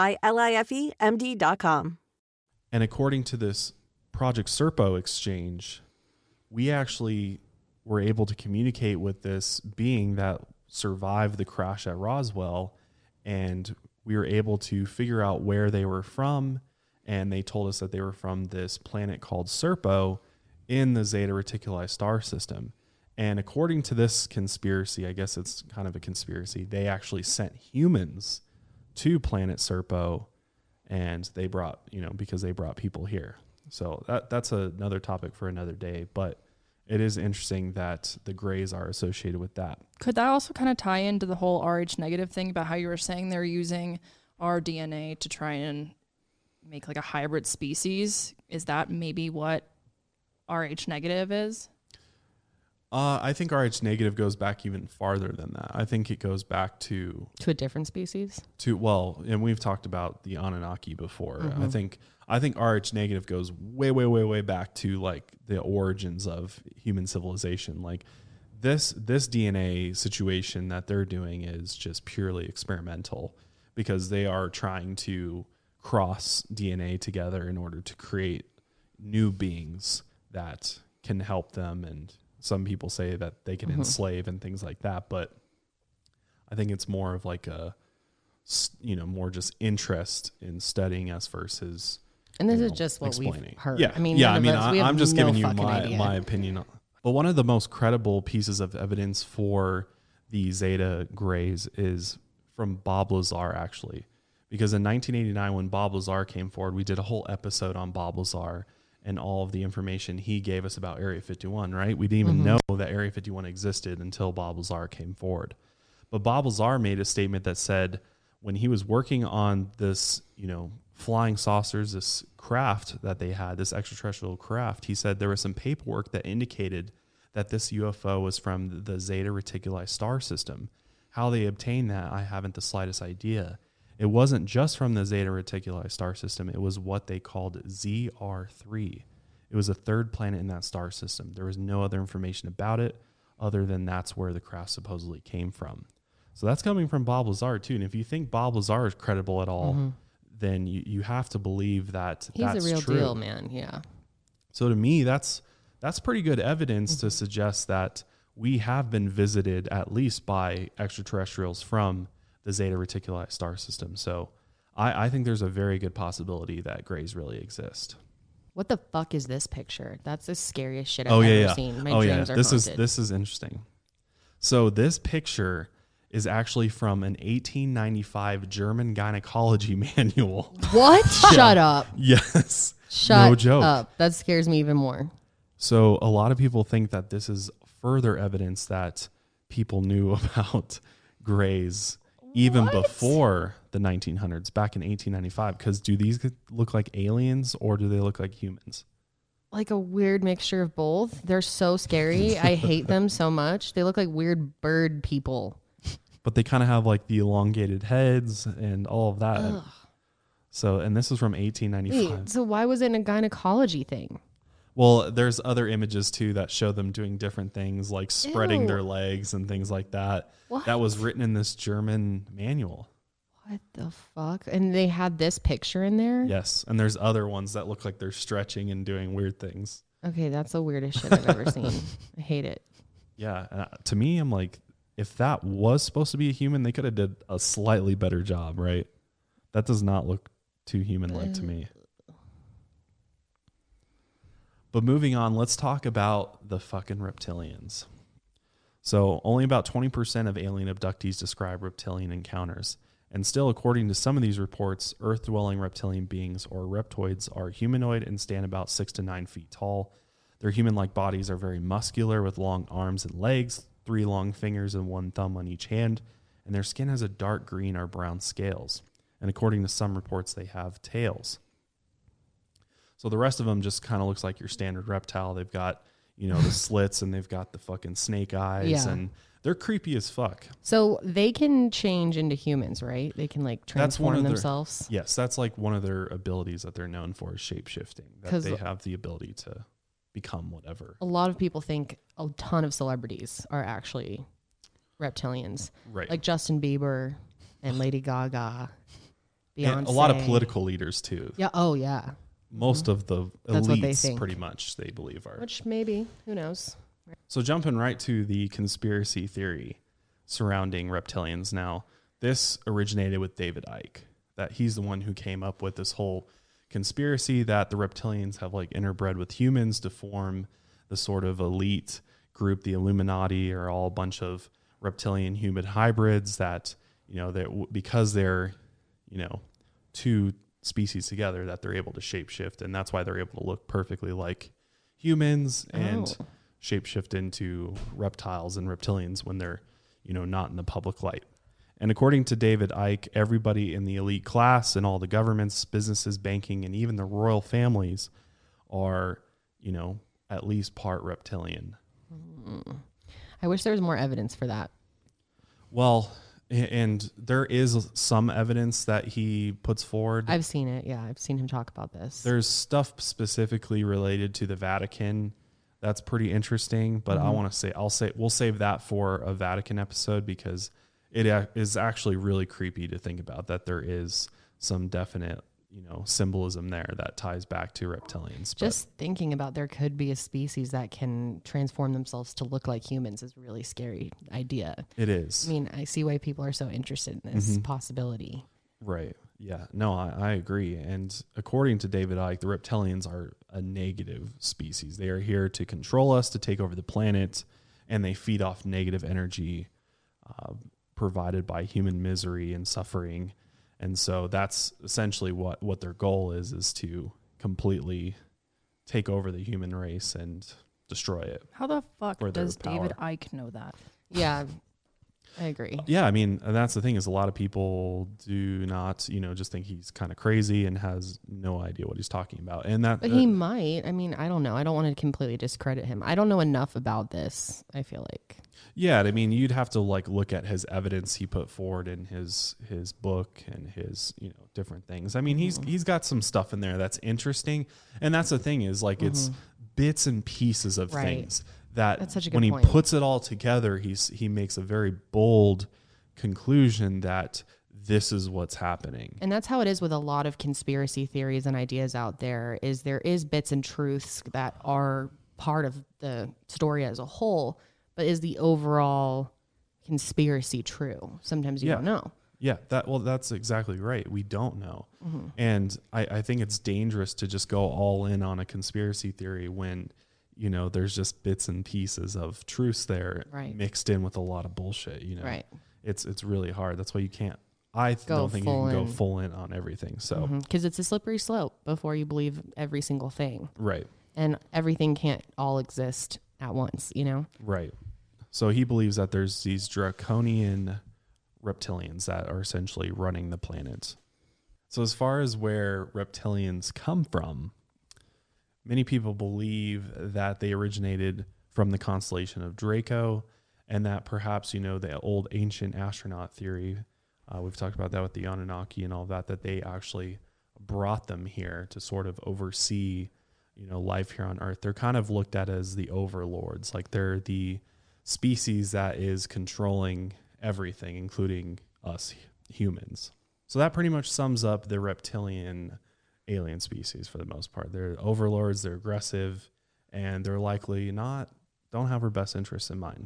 TryLifeMD.com. And according to this Project Serpo exchange, we actually were able to communicate with this being that survived the crash at Roswell, and we were able to figure out where they were from, and they told us that they were from this planet called Serpo in the Zeta Reticuli star system. And according to this conspiracy, I guess it's kind of a conspiracy, they actually sent humans to planet Serpo, and they brought, because they brought people here. So that's another topic for another day, but it is interesting that the grays are associated with that. Could that also kind of tie into the whole Rh negative thing about how you were saying they're using our DNA to try and make like a hybrid species? Is that maybe what Rh negative is? I think Rh negative goes back even farther than that. I think it goes back to a different species. And we've talked about the Anunnaki before. Mm-hmm. I think Rh negative goes way, way, way, way back to like the origins of human civilization. Like this DNA situation that they're doing is just purely experimental, because they are trying to cross DNA together in order to create new beings that can help them. And some people say that they can enslave and things like that, but I think it's more of like more just interest in studying us versus. And this is just what explaining. We've heard. Yeah, I'm just giving you my opinion. But one of the most credible pieces of evidence for the Zeta Grays is from Bob Lazar, actually, Because in 1989, when Bob Lazar came forward, we did a whole episode on Bob Lazar and all of the information he gave us about Area 51, right? We didn't even know that Area 51 existed until Bob Lazar came forward. But Bob Lazar made a statement that said when he was working on this, flying saucers, this craft that they had, this extraterrestrial craft, he said there was some paperwork that indicated that this UFO was from the Zeta Reticuli star system. How they obtained that, I haven't the slightest idea. It wasn't just from the Zeta Reticuli star system. It was what they called ZR3. It was a third planet in that star system. There was no other information about it other than that's where the craft supposedly came from. So that's coming from Bob Lazar too. And if you think Bob Lazar is credible at all, then you have to believe that he's that's a real true. Deal, man. Yeah. So to me, that's pretty good evidence to suggest that we have been visited at least by extraterrestrials from the Zeta Reticuli star system. So I think there's a very good possibility that grays really exist. What the fuck is this picture? That's the scariest shit I've ever seen. My dreams are haunted. This is interesting. So this picture is actually from an 1895 German gynecology manual. What? Shut up. Yes. Shut no joke. up. That scares me even more. So a lot of people think that this is further evidence that people knew about grays even before the 1900s, back in 1895. Because do these look like aliens or do they look like humans? Like a weird mixture of both. They're so scary. I hate them so much. They look like weird bird people. But they kind of have like the elongated heads and all of that. Ugh. So, and this is from 1895. Wait, so why was it a gynecology thing? Well, there's other images too that show them doing different things like spreading their legs and things like that. What? That was written in this German manual. What the fuck? And they had this picture in there? Yes. And there's other ones that look like they're stretching and doing weird things. Okay, that's the weirdest shit I've ever seen. I hate it. Yeah. To me, I'm like, if that was supposed to be a human, they could have did a slightly better job, right? That does not look too human-like to me. But moving on, let's talk about the fucking reptilians. So only about 20% of alien abductees describe reptilian encounters. And still, according to some of these reports, Earth-dwelling reptilian beings, or reptoids, are humanoid and stand about 6 to 9 feet tall. Their human-like bodies are very muscular with long arms and legs, 3 long fingers and 1 thumb on each hand, and their skin has a dark green or brown scales. And according to some reports, they have tails. So the rest of them just kind of looks like your standard reptile. They've got, the slits and they've got the fucking snake eyes and they're creepy as fuck. So they can change into humans, right? They can like transform themselves. Yes, that's like one of their abilities that they're known for is shape-shifting. That they have the ability to become whatever. A lot of people think a ton of celebrities are actually reptilians. Right. Like Justin Bieber and Lady Gaga, Beyonce. And a lot of political leaders too. Yeah. Oh, yeah. Most of the That's what they elites, think. pretty much, they believe are. Which maybe, who knows? So jumping right to the conspiracy theory surrounding reptilians now, this originated with David Icke, that he's the one who came up with this whole conspiracy that the reptilians have like interbred with humans to form the sort of elite group, the Illuminati, or all a bunch of reptilian human hybrids that, because they're, two species together, that they're able to shapeshift, and that's why they're able to look perfectly like humans and shapeshift into reptiles and reptilians when they're, not in the public light. And according to David Icke, everybody in the elite class and all the governments, businesses, banking, and even the royal families are, at least part reptilian. I wish there was more evidence for that. Well, and there is some evidence that he puts forward. I've seen it. Yeah, I've seen him talk about this. There's stuff specifically related to the Vatican that's pretty interesting, but I want to say we'll save that for a Vatican episode because it is actually really creepy to think about that there is some definite, symbolism there that ties back to reptilians. Just thinking about there could be a species that can transform themselves to look like humans is a really scary idea. It is. I mean, I see why people are so interested in this possibility. Right. Yeah. No, I agree. And according to David Icke, the reptilians are a negative species. They are here to control us, to take over the planet, and they feed off negative energy provided by human misery and suffering. And so that's essentially what their goal is to completely take over the human race and destroy it. How the fuck does David Icke know that? Yeah, I agree. Yeah, I mean, and that's the thing is a lot of people do not, just think he's kind of crazy and has no idea what he's talking about. And that, but he might. I mean, I don't know. I don't want to completely discredit him. I don't know enough about this, I feel like. Yeah, I mean, you'd have to look at his evidence he put forward in his book and his, different things. I mean, he's got some stuff in there that's interesting. And that's the thing is it's bits and pieces of things that when he puts it all together, he makes a very bold conclusion that this is what's happening. And that's how it is with a lot of conspiracy theories and ideas out there is bits and truths that are part of the story as a whole, but is the overall conspiracy true? Sometimes you don't know. Yeah, that's exactly right. We don't know. Mm-hmm. And I think it's dangerous to just go all in on a conspiracy theory when there's just bits and pieces of truths there mixed in with a lot of bullshit, Right. It's really hard. That's why you can't, don't think you can go full in on everything. So, because it's a slippery slope before you believe every single thing. Right. And everything can't all exist at once, Right. So he believes that there's these draconian reptilians that are essentially running the planet. So as far as where reptilians come from, many people believe that they originated from the constellation of Draco, and that perhaps, the old ancient astronaut theory, we've talked about that with the Anunnaki and all that they actually brought them here to sort of oversee, life here on Earth. They're kind of looked at as the overlords, like they're the species that is controlling everything, including us humans. So that pretty much sums up the reptilian alien species for the most part. They're overlords, they're aggressive, and they're likely don't have our best interests in mind.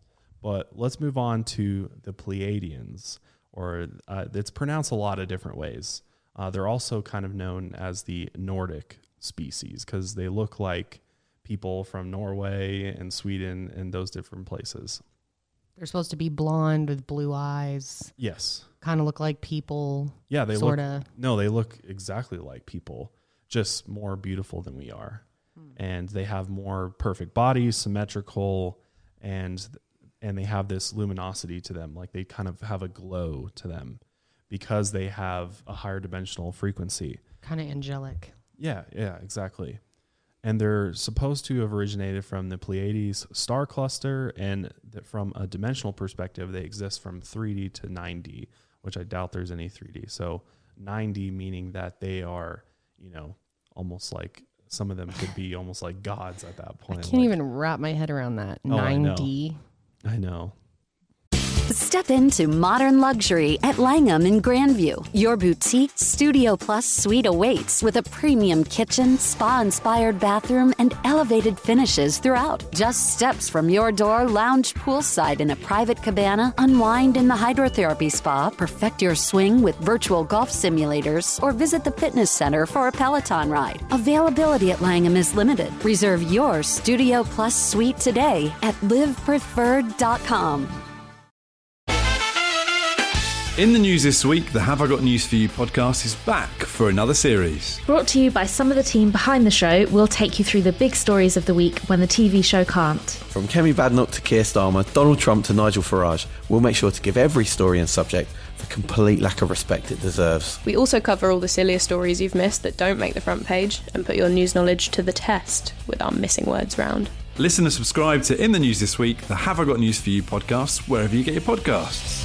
But let's move on to the Pleiadians, or it's pronounced a lot of different ways. They're also kind of known as the Nordic species because they look like people from Norway and Sweden and those different places. They're supposed to be blonde with blue eyes. Yes. Kind of look like people. Yeah, they sorta. They look exactly like people, just more beautiful than we are. And they have more perfect bodies, symmetrical, and they have this luminosity to them. Like they kind of have a glow to them because they have a higher dimensional frequency. Kind of angelic. Yeah, exactly. And they're supposed to have originated from the Pleiades star cluster, and that from a dimensional perspective, they exist from 3D to 9D, which I doubt there's any 3D. So 9D meaning that they are, almost like some of them could be almost like gods at that point. I can't even wrap my head around that. 9D. I know. Step into modern luxury at Langham in Grandview. Your boutique Studio Plus suite awaits with a premium kitchen, spa-inspired bathroom, and elevated finishes throughout. Just steps from your door, lounge poolside in a private cabana, unwind in the hydrotherapy spa, perfect your swing with virtual golf simulators, or visit the fitness center for a Peloton ride. Availability at Langham is limited. Reserve your Studio Plus suite today at livepreferred.com. In the news this week, the Have I Got News For You podcast is back for another series. Brought to you by some of the team behind the show, we'll take you through the big stories of the week when the TV show can't. From Kemi Badenoch to Keir Starmer, Donald Trump to Nigel Farage, we'll make sure to give every story and subject the complete lack of respect it deserves. We also cover all the sillier stories you've missed that don't make the front page and put your news knowledge to the test with our missing words round. Listen and subscribe to In the News This Week, the Have I Got News For You podcast, wherever you get your podcasts.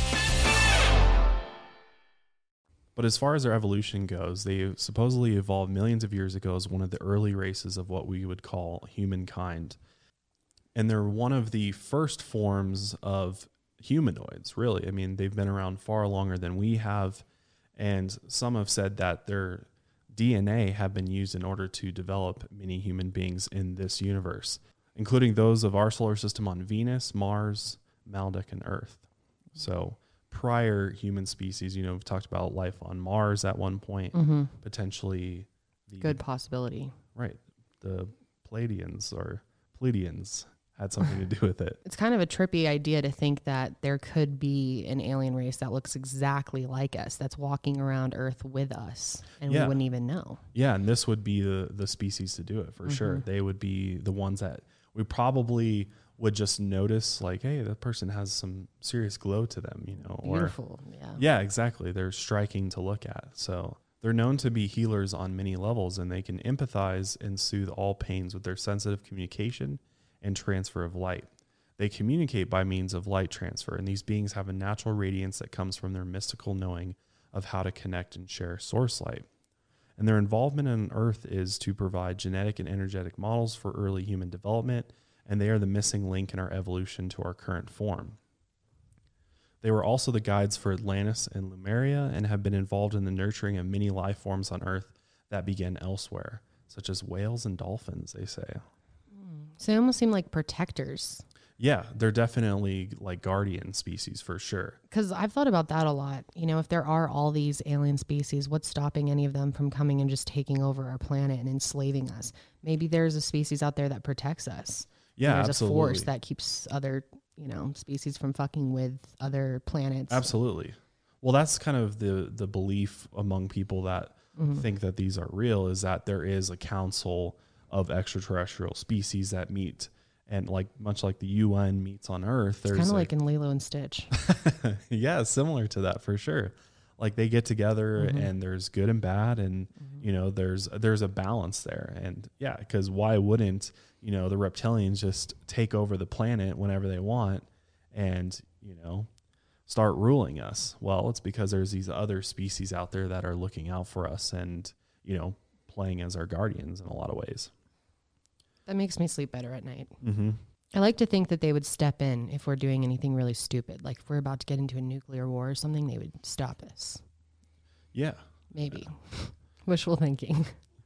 But as far as their evolution goes, they supposedly evolved millions of years ago as one of the early races of what we would call humankind. And they're one of the first forms of humanoids, really. I mean, they've been around far longer than we have. And some have said that their DNA have been used in order to develop many human beings in this universe, including those of our solar system on Venus, Mars, Maldek, and Earth. So prior human species, we've talked about life on Mars at one point, potentially. Good possibility. Right. The Pleiadians had something to do with it. It's kind of a trippy idea to think that there could be an alien race that looks exactly like us, that's walking around Earth with us, and we wouldn't even know. Yeah, and this would be the species to do it for sure. They would be the ones that we probably would just notice, like, hey, that person has some serious glow to them, you know. Beautiful, Yeah, exactly. They're striking to look at. So they're known to be healers on many levels, and they can empathize and soothe all pains with their sensitive communication and transfer of light. They communicate by means of light transfer, and these beings have a natural radiance that comes from their mystical knowing of how to connect and share source light. And their involvement on Earth is to provide genetic and energetic models for early human development, and they are the missing link in our evolution to our current form. They were also the guides for Atlantis and Lemuria and have been involved in the nurturing of many life forms on Earth that began elsewhere, such as whales and dolphins, they say. So they almost seem like protectors. Yeah, they're definitely like guardian species for sure. Because I've thought about that a lot. You know, if there are all these alien species, what's stopping any of them from coming and just taking over our planet and enslaving us? Maybe there's a species out there that protects us. Yeah, there's absolutely. a force that keeps other, you know, species from fucking with other planets. Absolutely. Well, that's kind of the belief among people that think that these are real, is that there is a council of extraterrestrial species that meet, and like much like the UN meets on Earth. It's kind of like in Lilo and Stitch. Yeah, similar to that for sure. Like they get together and there's good and bad, and you know there's a balance there. And yeah, because why wouldn't, you know, the reptilians just take over the planet whenever they want and, you know, start ruling us? Well, it's because there's these other species out there that are looking out for us and, you know, playing as our guardians in a lot of ways. That makes me sleep better at night. Mm-hmm. I like to think that they would step in if we're doing anything really stupid. Like if we're about to get into a nuclear war or something, they would stop us. Yeah. Maybe. Wishful thinking.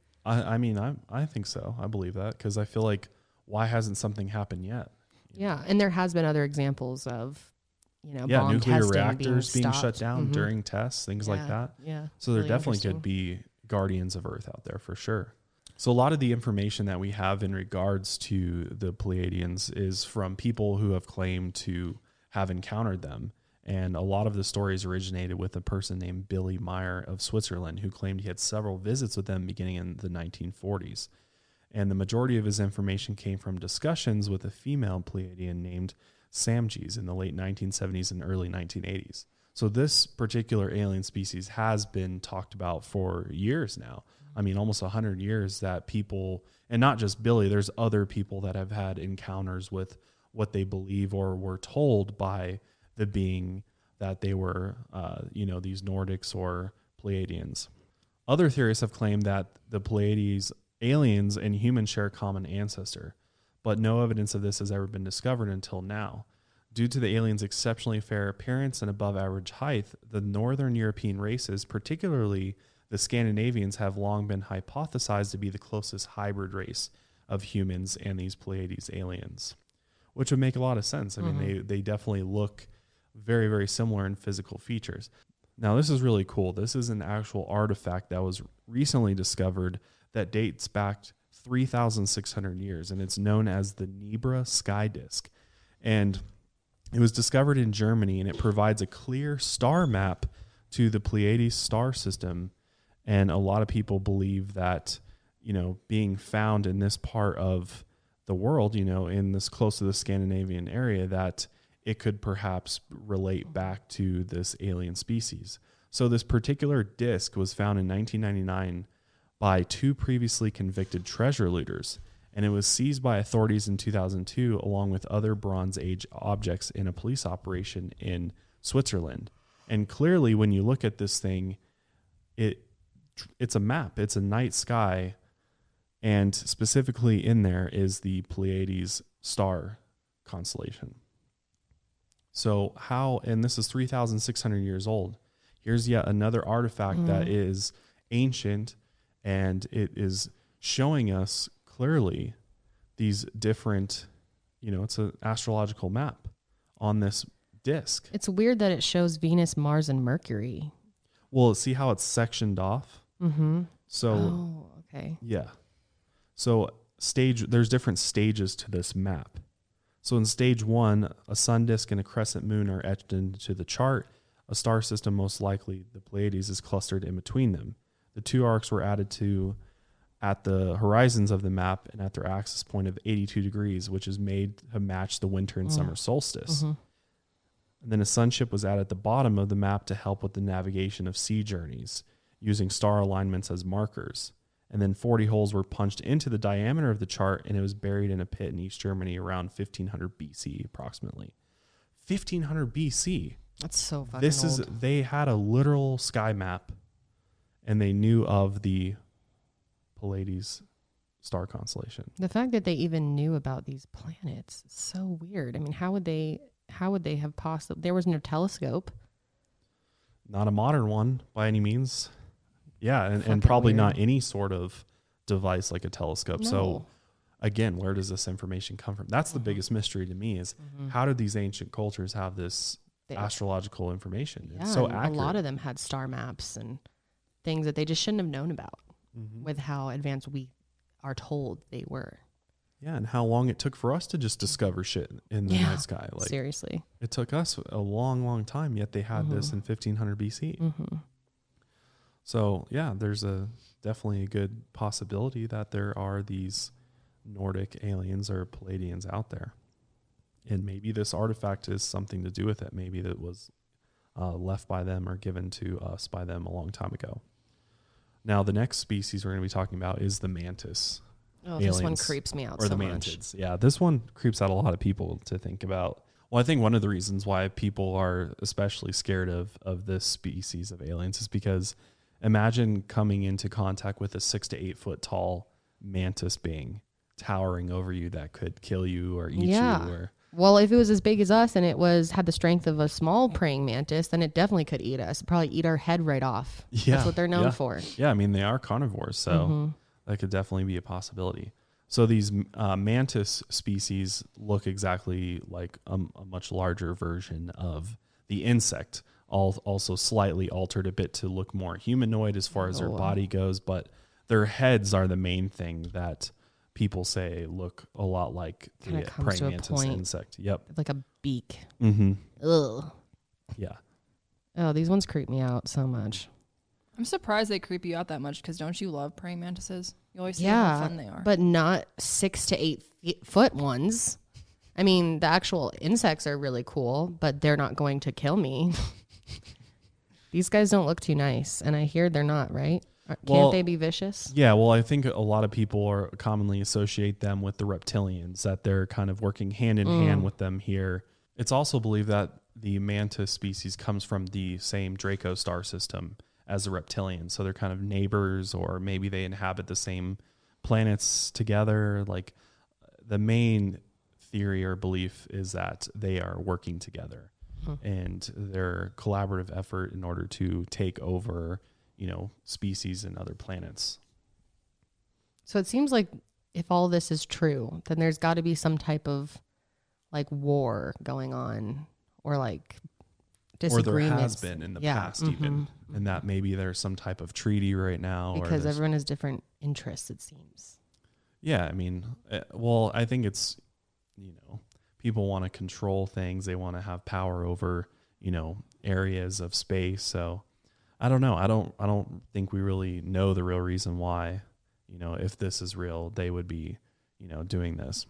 I mean, I think so. I believe that because I feel like why hasn't something happened yet? Yeah. And there has been other examples of, you know, bomb nuclear testing reactors being shut down Mm-hmm. during tests, things like that. Yeah. So there really definitely could be guardians of Earth out there for sure. So a lot of the information that we have in regards to the Pleiadians is from people who have claimed to have encountered them. And a lot of the stories originated with a person named Billy Meyer of Switzerland, who claimed he had several visits with them beginning in the 1940s. And the majority of his information came from discussions with a female Pleiadian named Samges in the late 1970s and early 1980s. So this particular alien species has been talked about for years now. I mean, almost 100 years that people, and not just Billy, there's other people that have had encounters with what they believe or were told by the being that they were, you know, these Nordics or Pleiadians. Other theorists have claimed that the Pleiades, aliens and humans share a common ancestor, but no evidence of this has ever been discovered until now. Due to the aliens' exceptionally fair appearance and above average height, the Northern European races, particularly the Scandinavians, have long been hypothesized to be the closest hybrid race of humans and these Pleiades aliens, which would make a lot of sense. I mean, they definitely look very, very similar in physical features. Now, this is really cool. This is an actual artifact that was recently discovered that dates back 3,600 years, and it's known as the Nebra Sky Disk. And it was discovered in Germany, and it provides a clear star map to the Pleiades star system. And a lot of people believe that, you know, being found in this part of the world, you know, in this close to the Scandinavian area, that it could perhaps relate back to this alien species. So this particular disc was found in 1999 by two previously convicted treasure looters, and it was seized by authorities in 2002 along with other Bronze Age objects in a police operation in Switzerland. And clearly, when you look at this thing, it's a map. It's a night sky, and specifically in there is the Pleiades star constellation. So how, and this is 3,600 years old. Here's yet another artifact that is ancient, and it is showing us clearly these different, you know, it's an astrological map on this disc. It's weird that it shows Venus, Mars, and Mercury. Well, see how it's sectioned off? Mm-hmm. So, okay. Yeah. So there's different stages to this map. So in stage 1, a sun disk and a crescent moon are etched into the chart. A star system, most likely the Pleiades, is clustered in between them. The 2 arcs were added to at the horizons of the map and at their axis point of 82 degrees, which is made to match the winter and summer solstice. And then a sunship was added at the bottom of the map to help with the navigation of sea journeys, using star alignments as markers. And then 40 holes were punched into the diameter of the chart, and it was buried in a pit in East Germany around 1500 BC, approximately. 1500 BC. That's so fucking old. They had a literal sky map, and they knew of the Pleiades star constellation. The fact that they even knew about these planets is so weird. I mean, how would they have possibly? There was no telescope. Not a modern one by any means. Yeah, and probably weird. not any sort of device like a telescope. No. So again, where does this information come from? That's the biggest mystery to me is how did these ancient cultures have this astrological information? Yeah, it's so accurate. A lot of them had star maps and things that they just shouldn't have known about with how advanced we are told they were. Yeah, and how long it took for us to just discover shit in the night sky. Like, seriously. It took us a long, long time, yet they had this in 1500 BC. So, yeah, there's definitely a good possibility that there are these Nordic aliens or Pleiadians out there. And maybe this artifact is something to do with it. Maybe that was left by them or given to us by them a long time ago. Now, the next species we're going to be talking about is the mantis. Oh, aliens, this one creeps me out so the much. mantids. Yeah, this one creeps out a lot of people to think about. Well, I think one of the reasons why people are especially scared of this species of aliens is because imagine coming into contact with a 6 to 8 foot tall mantis being towering over you that could kill you or eat you. Or well, if it was as big as us and it had the strength of a small praying mantis, then it definitely could eat us. Probably eat our head right off. Yeah, that's what they're known for. Yeah, I mean they are carnivores, so that could definitely be a possibility. So these mantis species look exactly like a much larger version of the insect, also slightly altered a bit to look more humanoid as far as their body goes, but their heads are the main thing that people say look a lot like the praying mantis insect. Yep. Like a beak. Ugh. Yeah. Oh, these ones creep me out so much. I'm surprised they creep you out that much because don't you love praying mantises? You always see how fun they are. But not 6 to 8 foot ones. I mean, the actual insects are really cool, but they're not going to kill me. These guys don't look too nice, and I hear they're not, right? Can't they be vicious? Yeah, well, I think a lot of people commonly associate them with the reptilians, that they're kind of working hand in hand with them here. It's also believed that the mantis species comes from the same Draco star system as the reptilians. So they're kind of neighbors, or maybe they inhabit the same planets together. Like the main theory or belief is that they are working together and their collaborative effort in order to take over, species and other planets. So it seems like if all this is true, then there's got to be some type of like war going on, or like disagreements. Or there has been in the past even, and that maybe there's some type of treaty right now. Because everyone has different interests, it seems. Yeah, I mean, well, I think it's, people want to control things. They want to have power over, areas of space. So I don't know. I don't think we really know the real reason why, if this is real, they would be, doing this.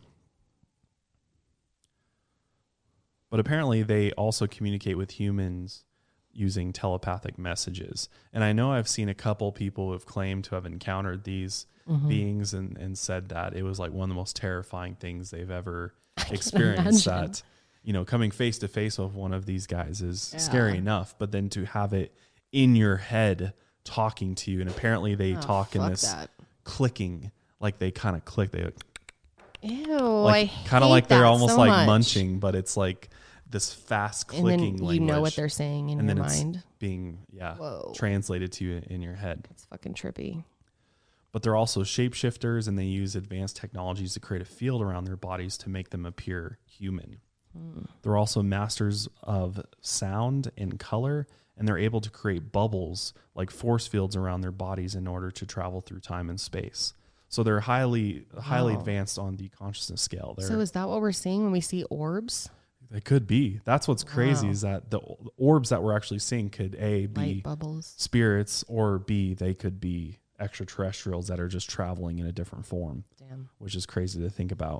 But apparently they also communicate with humans using telepathic messages. And I know I've seen a couple people who have claimed to have encountered these beings and said that it was like one of the most terrifying things they've ever experienced. That, coming face to face with one of these guys is scary enough, but then to have it in your head talking to you, and apparently they talk in this clicking, like they kind of click. They I kind of like they're almost so like much. Munching, but it's like this fast clicking and then you language. Know what they're saying in your mind. It's being translated to you in your head. It's fucking trippy. But they're also shapeshifters, and they use advanced technologies to create a field around their bodies to make them appear human. They're also masters of sound and color, and they're able to create bubbles like force fields around their bodies in order to travel through time and space. So they're highly advanced on the consciousness scale. So is that what we're seeing when we see orbs? They could be. That's what's crazy is that the orbs that we're actually seeing could A, be light bubbles, spirits, or B, they could be extraterrestrials that are just traveling in a different form. Damn. Which is crazy to think about.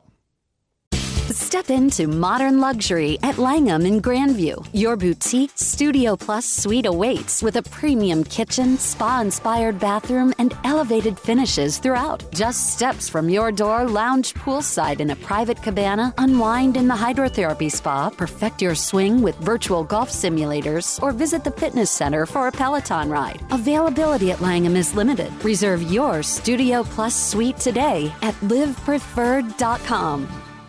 Step into modern luxury at Langham in Grandview. Your boutique Studio Plus suite awaits with a premium kitchen, spa-inspired bathroom, and elevated finishes throughout. Just steps from your door, lounge poolside in a private cabana, unwind in the hydrotherapy spa, perfect your swing with virtual golf simulators, or visit the fitness center for a Peloton ride. Availability at Langham is limited. Reserve your Studio Plus suite today at livepreferred.com.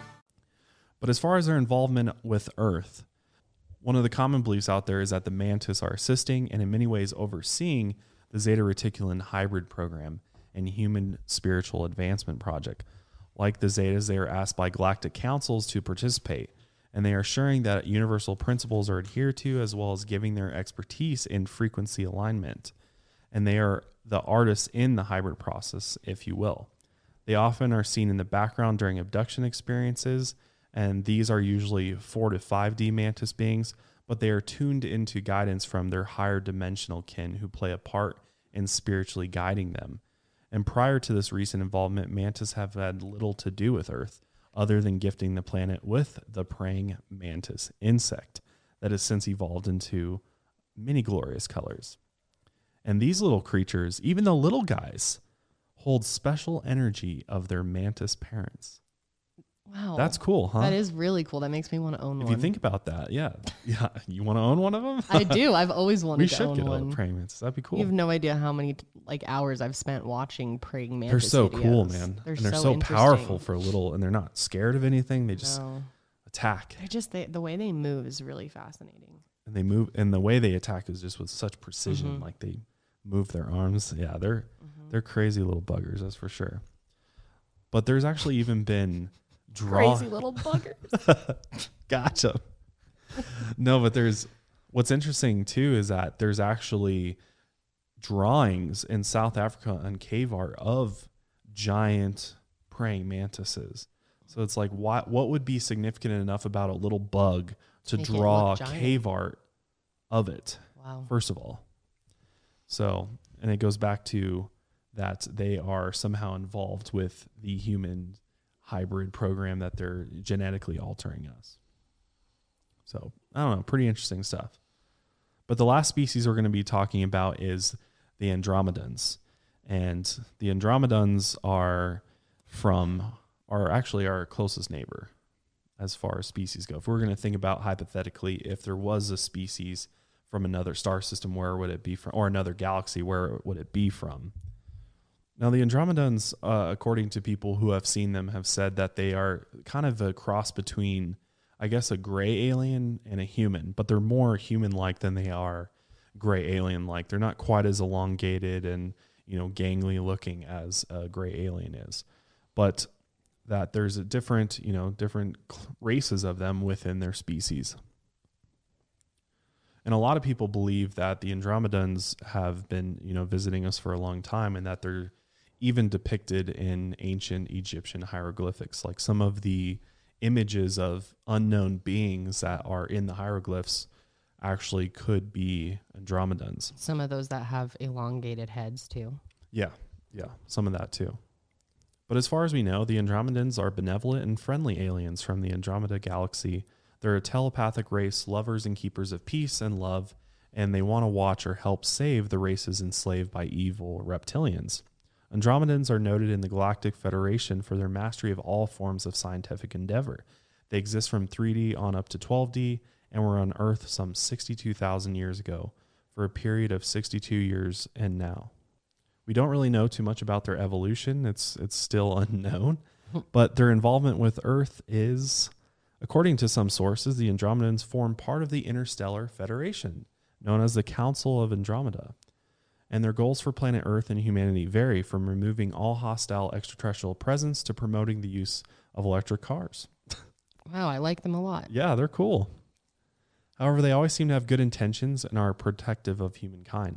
But as far as their involvement with Earth, one of the common beliefs out there is that the mantis are assisting and in many ways overseeing the Zeta Reticulan hybrid program and human spiritual advancement project. Like the Zetas, they are asked by galactic councils to participate, and they are assuring that universal principles are adhered to, as well as giving their expertise in frequency alignment. And they are the artists in the hybrid process, if you will. They often are seen in the background during abduction experiences, and these are usually 4 to 5D mantis beings, but they are tuned into guidance from their higher dimensional kin who play a part in spiritually guiding them. And prior to this recent involvement, mantis have had little to do with Earth, other than gifting the planet with the praying mantis insect that has since evolved into many glorious colors. And these little creatures, even the little guys, hold special energy of their mantis parents. Wow. That's cool, huh? That is really cool. That makes me want to own one. If you think about that, yeah. You want to own one of them? I do. I've always wanted to own one. We should get a praying mantis. That'd be cool. You have no idea how many hours I've spent watching praying mantis. They're so videos. cool, man. They're so powerful for a little, and they're not scared of anything. They just attack. They're just the way they move is really fascinating. And they move, and the way they attack is just with such precision. Mm-hmm. Like they move their arms. Yeah, they're crazy little buggers. That's for sure. But there's actually even been crazy little buggers. Gotcha. No, but what's interesting too is that there's actually drawings in South Africa and cave art of giant praying mantises. So it's like, what would be significant enough about a little bug to draw cave art of it? Wow. First of all. So, and it goes back to that they are somehow involved with the human hybrid program that they're genetically altering us. So, I don't know, pretty interesting stuff. But the last species we're going to be talking about is the Andromedans. And the Andromedans are actually our closest neighbor as far as species go. If we're going to think about hypothetically, if there was a species from another star system, where would it be from? Or another galaxy, where would it be from? Now, the Andromedans, according to people who have seen them, have said that they are kind of a cross between, I guess, a gray alien and a human, but they're more human-like than they are gray alien-like. They're not quite as elongated and, gangly looking as a gray alien is, but that there's a different races of them within their species. And a lot of people believe that the Andromedans have been, visiting us for a long time, and that they're even depicted in ancient Egyptian hieroglyphics. Like some of the images of unknown beings that are in the hieroglyphs actually could be Andromedans. Some of those that have elongated heads too. Yeah, some of that too. But as far as we know, the Andromedans are benevolent and friendly aliens from the Andromeda galaxy. They're a telepathic race, lovers and keepers of peace and love, and they want to watch or help save the races enslaved by evil reptilians. Andromedans are noted in the Galactic Federation for their mastery of all forms of scientific endeavor. They exist from 3D on up to 12D and were on Earth some 62,000 years ago for a period of 62 years and now. We don't really know too much about their evolution. It's still unknown, but their involvement with Earth is, according to some sources, the Andromedans form part of the Interstellar Federation, known as the Council of Andromeda. And their goals for planet Earth and humanity vary from removing all hostile extraterrestrial presence to promoting the use of electric cars. Wow, I like them a lot. Yeah, they're cool. However, they always seem to have good intentions and are protective of humankind.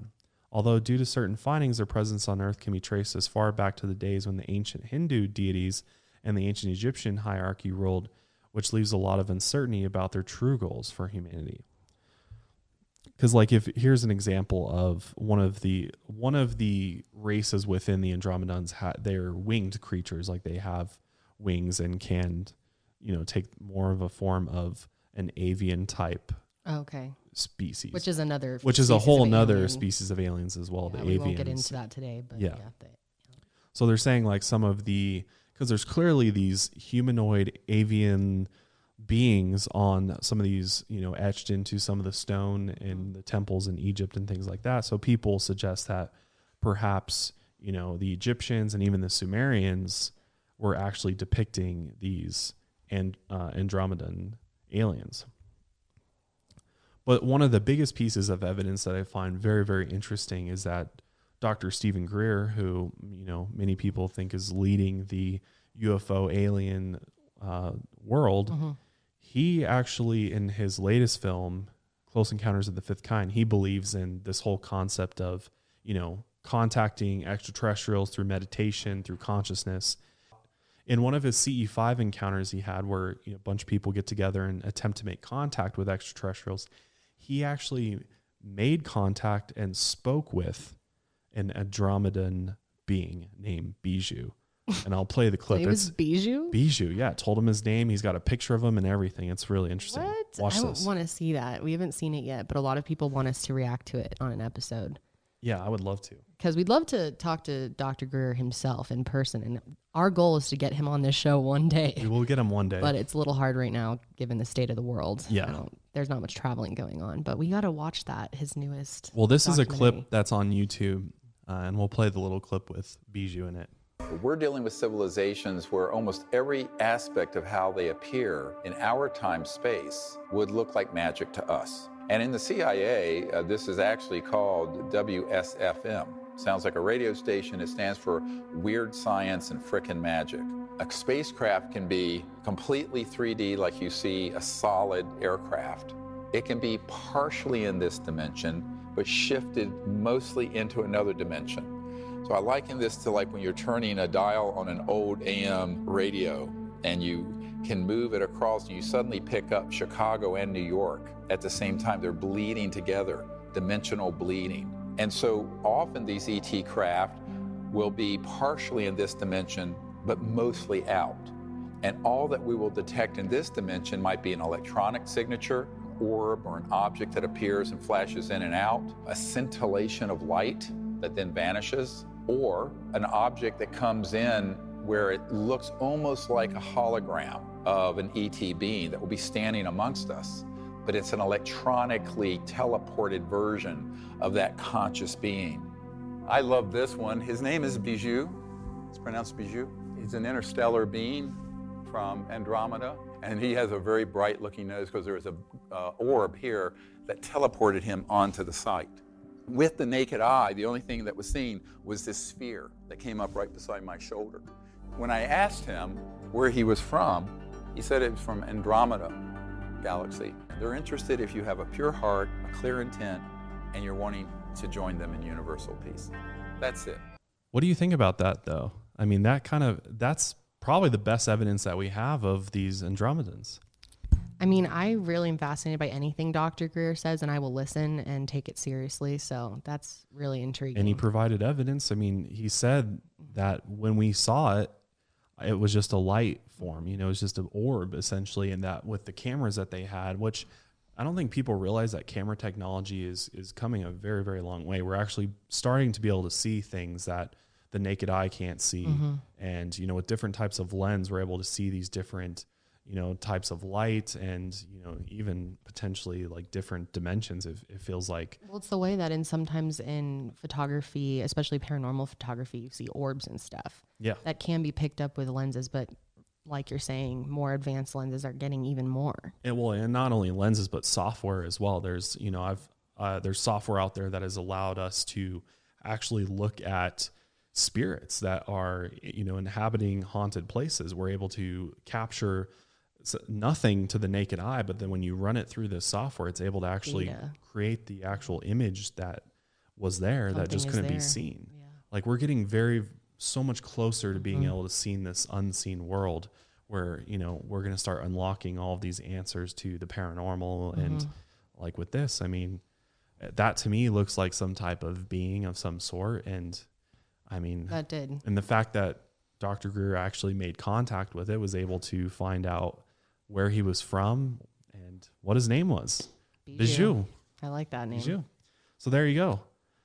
Although due to certain findings, their presence on Earth can be traced as far back to the days when the ancient Hindu deities and the ancient Egyptian hierarchy ruled, which leaves a lot of uncertainty about their true goals for humanity. Because, like, if here's an example of one of the races within the Andromedans, they're winged creatures, like they have wings and can, take more of a form of an avian type. Okay. Species, which is a whole nother species of aliens as well. Yeah, the we avians. Won't get into that today, but yeah. So they're saying like some of because there's clearly these humanoid avian beings on some of these, etched into some of the stone in the temples in Egypt and things like that. So people suggest that perhaps, the Egyptians and even the Sumerians were actually depicting these Andromedan aliens. But one of the biggest pieces of evidence that I find very, very interesting is that Dr. Stephen Greer, who, many people think is leading the UFO alien world, he actually, in his latest film, Close Encounters of the Fifth Kind, he believes in this whole concept of, contacting extraterrestrials through meditation, through consciousness. In one of his CE5 encounters he had where a bunch of people get together and attempt to make contact with extraterrestrials, he actually made contact and spoke with an Andromedan being named Bijou. And I'll play the clip. It was Bijou? Bijou, yeah. Told him his name. He's got a picture of him and everything. It's really interesting. What? Watch this. I want to see that. We haven't seen it yet, but a lot of people want us to react to it on an episode. Yeah, I would love to. Because we'd love to talk to Dr. Greer himself in person. And our goal is to get him on this show one day. We will get him one day. But it's a little hard right now, given the state of the world. Yeah. There's not much traveling going on. But we got to watch that, his newest Well, this is a clip that's on YouTube. And we'll play the little clip with Bijou in it. We're dealing with civilizations where almost every aspect of how they appear in our time-space would look like magic to us. And in the CIA, this is actually called WSFM. Sounds like a radio station. It stands for Weird Science and Frickin' Magic. A spacecraft can be completely 3D like you see a solid aircraft. It can be partially in this dimension, but shifted mostly into another dimension. So I liken this to like when you're turning a dial on an old AM radio and you can move it across and you suddenly pick up Chicago and New York at the same time. They're bleeding together, dimensional bleeding. And so often these ET craft will be partially in this dimension, but mostly out. And all that we will detect in this dimension might be an electronic signature, orb, or an object that appears and flashes in and out, a scintillation of light that then vanishes, or an object that comes in where it looks almost like a hologram of an ET being that will be standing amongst us, but it's an electronically teleported version of that conscious being. I love this one. His name is Bijou. It's pronounced Bijou. He's an interstellar being from Andromeda, and he has a very bright looking nose because there was a orb here that teleported him onto the site. With the naked eye, the only thing that was seen was this sphere that came up right beside my shoulder. When I asked him where he was from, he said it was from Andromeda galaxy. They're interested if you have a pure heart, a clear intent, and you're wanting to join them in universal peace. That's it. What do you think about that, though? I mean, that's probably the best evidence that we have of these Andromedans. I mean, I really am fascinated by anything Dr. Greer says, and I will listen and take it seriously. So that's really intriguing. And he provided evidence. I mean, he said that when we saw it, it was just a light form. It was just an orb, essentially, and that with the cameras that they had, which I don't think people realize that camera technology is coming a very, very long way. We're actually starting to be able to see things that the naked eye can't see. Mm-hmm. And, with different types of lens, we're able to see these different types of light and, even potentially like different dimensions. It feels like. Well, it's the way that sometimes in photography, especially paranormal photography, you see orbs and stuff. Yeah. That can be picked up with lenses, but like you're saying, more advanced lenses are getting even more. And not only lenses, but software as well. There's, there's software out there that has allowed us to actually look at spirits that are, inhabiting haunted places. We're able to capture nothing to the naked eye, but then when you run it through this software, it's able to actually create the actual image that was there that just couldn't be seen. Yeah. Like we're getting so much closer to being able to see this unseen world where, you know, we're going to start unlocking all of these answers to the paranormal. And like with this, I mean, that to me looks like some type of being of some sort. And I mean, that did. And the fact that Dr. Greer actually made contact with it, was able to find out where he was from and what his name was. Bijou. I like that name. Bijou. So there you go.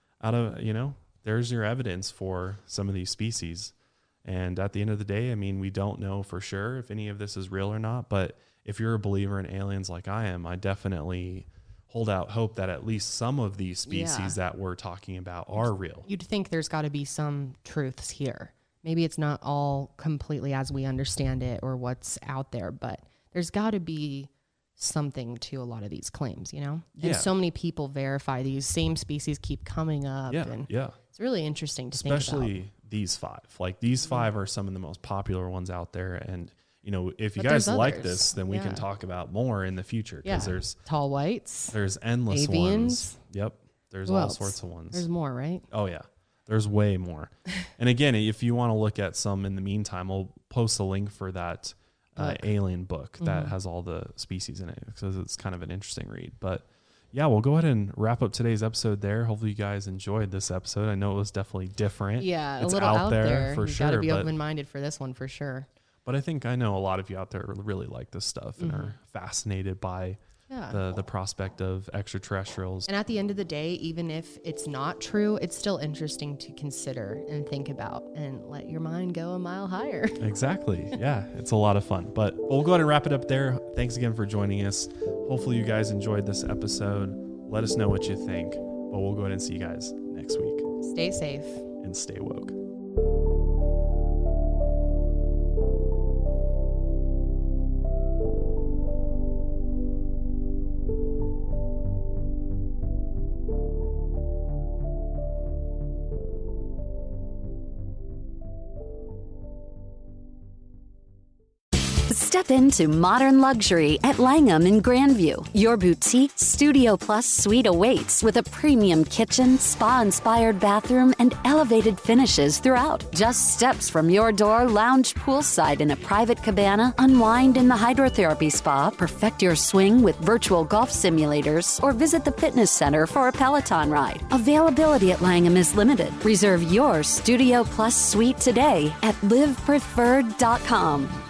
There's your evidence for some of these species. And at the end of the day, I mean, we don't know for sure if any of this is real or not, but if you're a believer in aliens like I am, I definitely hold out hope that at least some of these species that we're talking about are real. You'd think there's got to be some truths here. Maybe it's not all completely as we understand it or what's out there, but there's got to be something to a lot of these claims, you know? And so many people verify these same species keep coming up. It's really interesting to think about. Especially these 5. Like these 5 are some of the most popular ones out there. And, you know, if you guys like this, then we can talk about more in the future. Because there's tall whites. There's endless avians. Ones. Yep. There's all sorts of ones. There's more, right? Oh, yeah. There's way more. And again, if you want to look at some in the meantime, we'll post a link for that alien book that has all the species in it, because it's kind of an interesting read. But yeah, we'll go ahead and wrap up today's episode there. Hopefully you guys enjoyed this episode. I know it was definitely different. Yeah, it's a little out there for sure. You got to be open-minded for this one for sure. But I know a lot of you out there really like this stuff and are fascinated by the prospect of extraterrestrials. And at the end of the day, even if it's not true, it's still interesting to consider and think about and let your mind go a mile higher. Exactly. Yeah, it's a lot of fun. But we'll go ahead and wrap it up there. Thanks again for joining us. Hopefully you guys enjoyed this episode. Let us know what you think. But we'll go ahead and see you guys next week. Stay safe. And stay woke. Step into modern luxury at Langham in Grandview. Your boutique Studio Plus suite awaits with a premium kitchen, spa-inspired bathroom, and elevated finishes throughout. Just steps from your door, lounge poolside in a private cabana, unwind in the hydrotherapy spa, perfect your swing with virtual golf simulators, or visit the fitness center for a Peloton ride. Availability at Langham is limited. Reserve your Studio Plus suite today at livepreferred.com.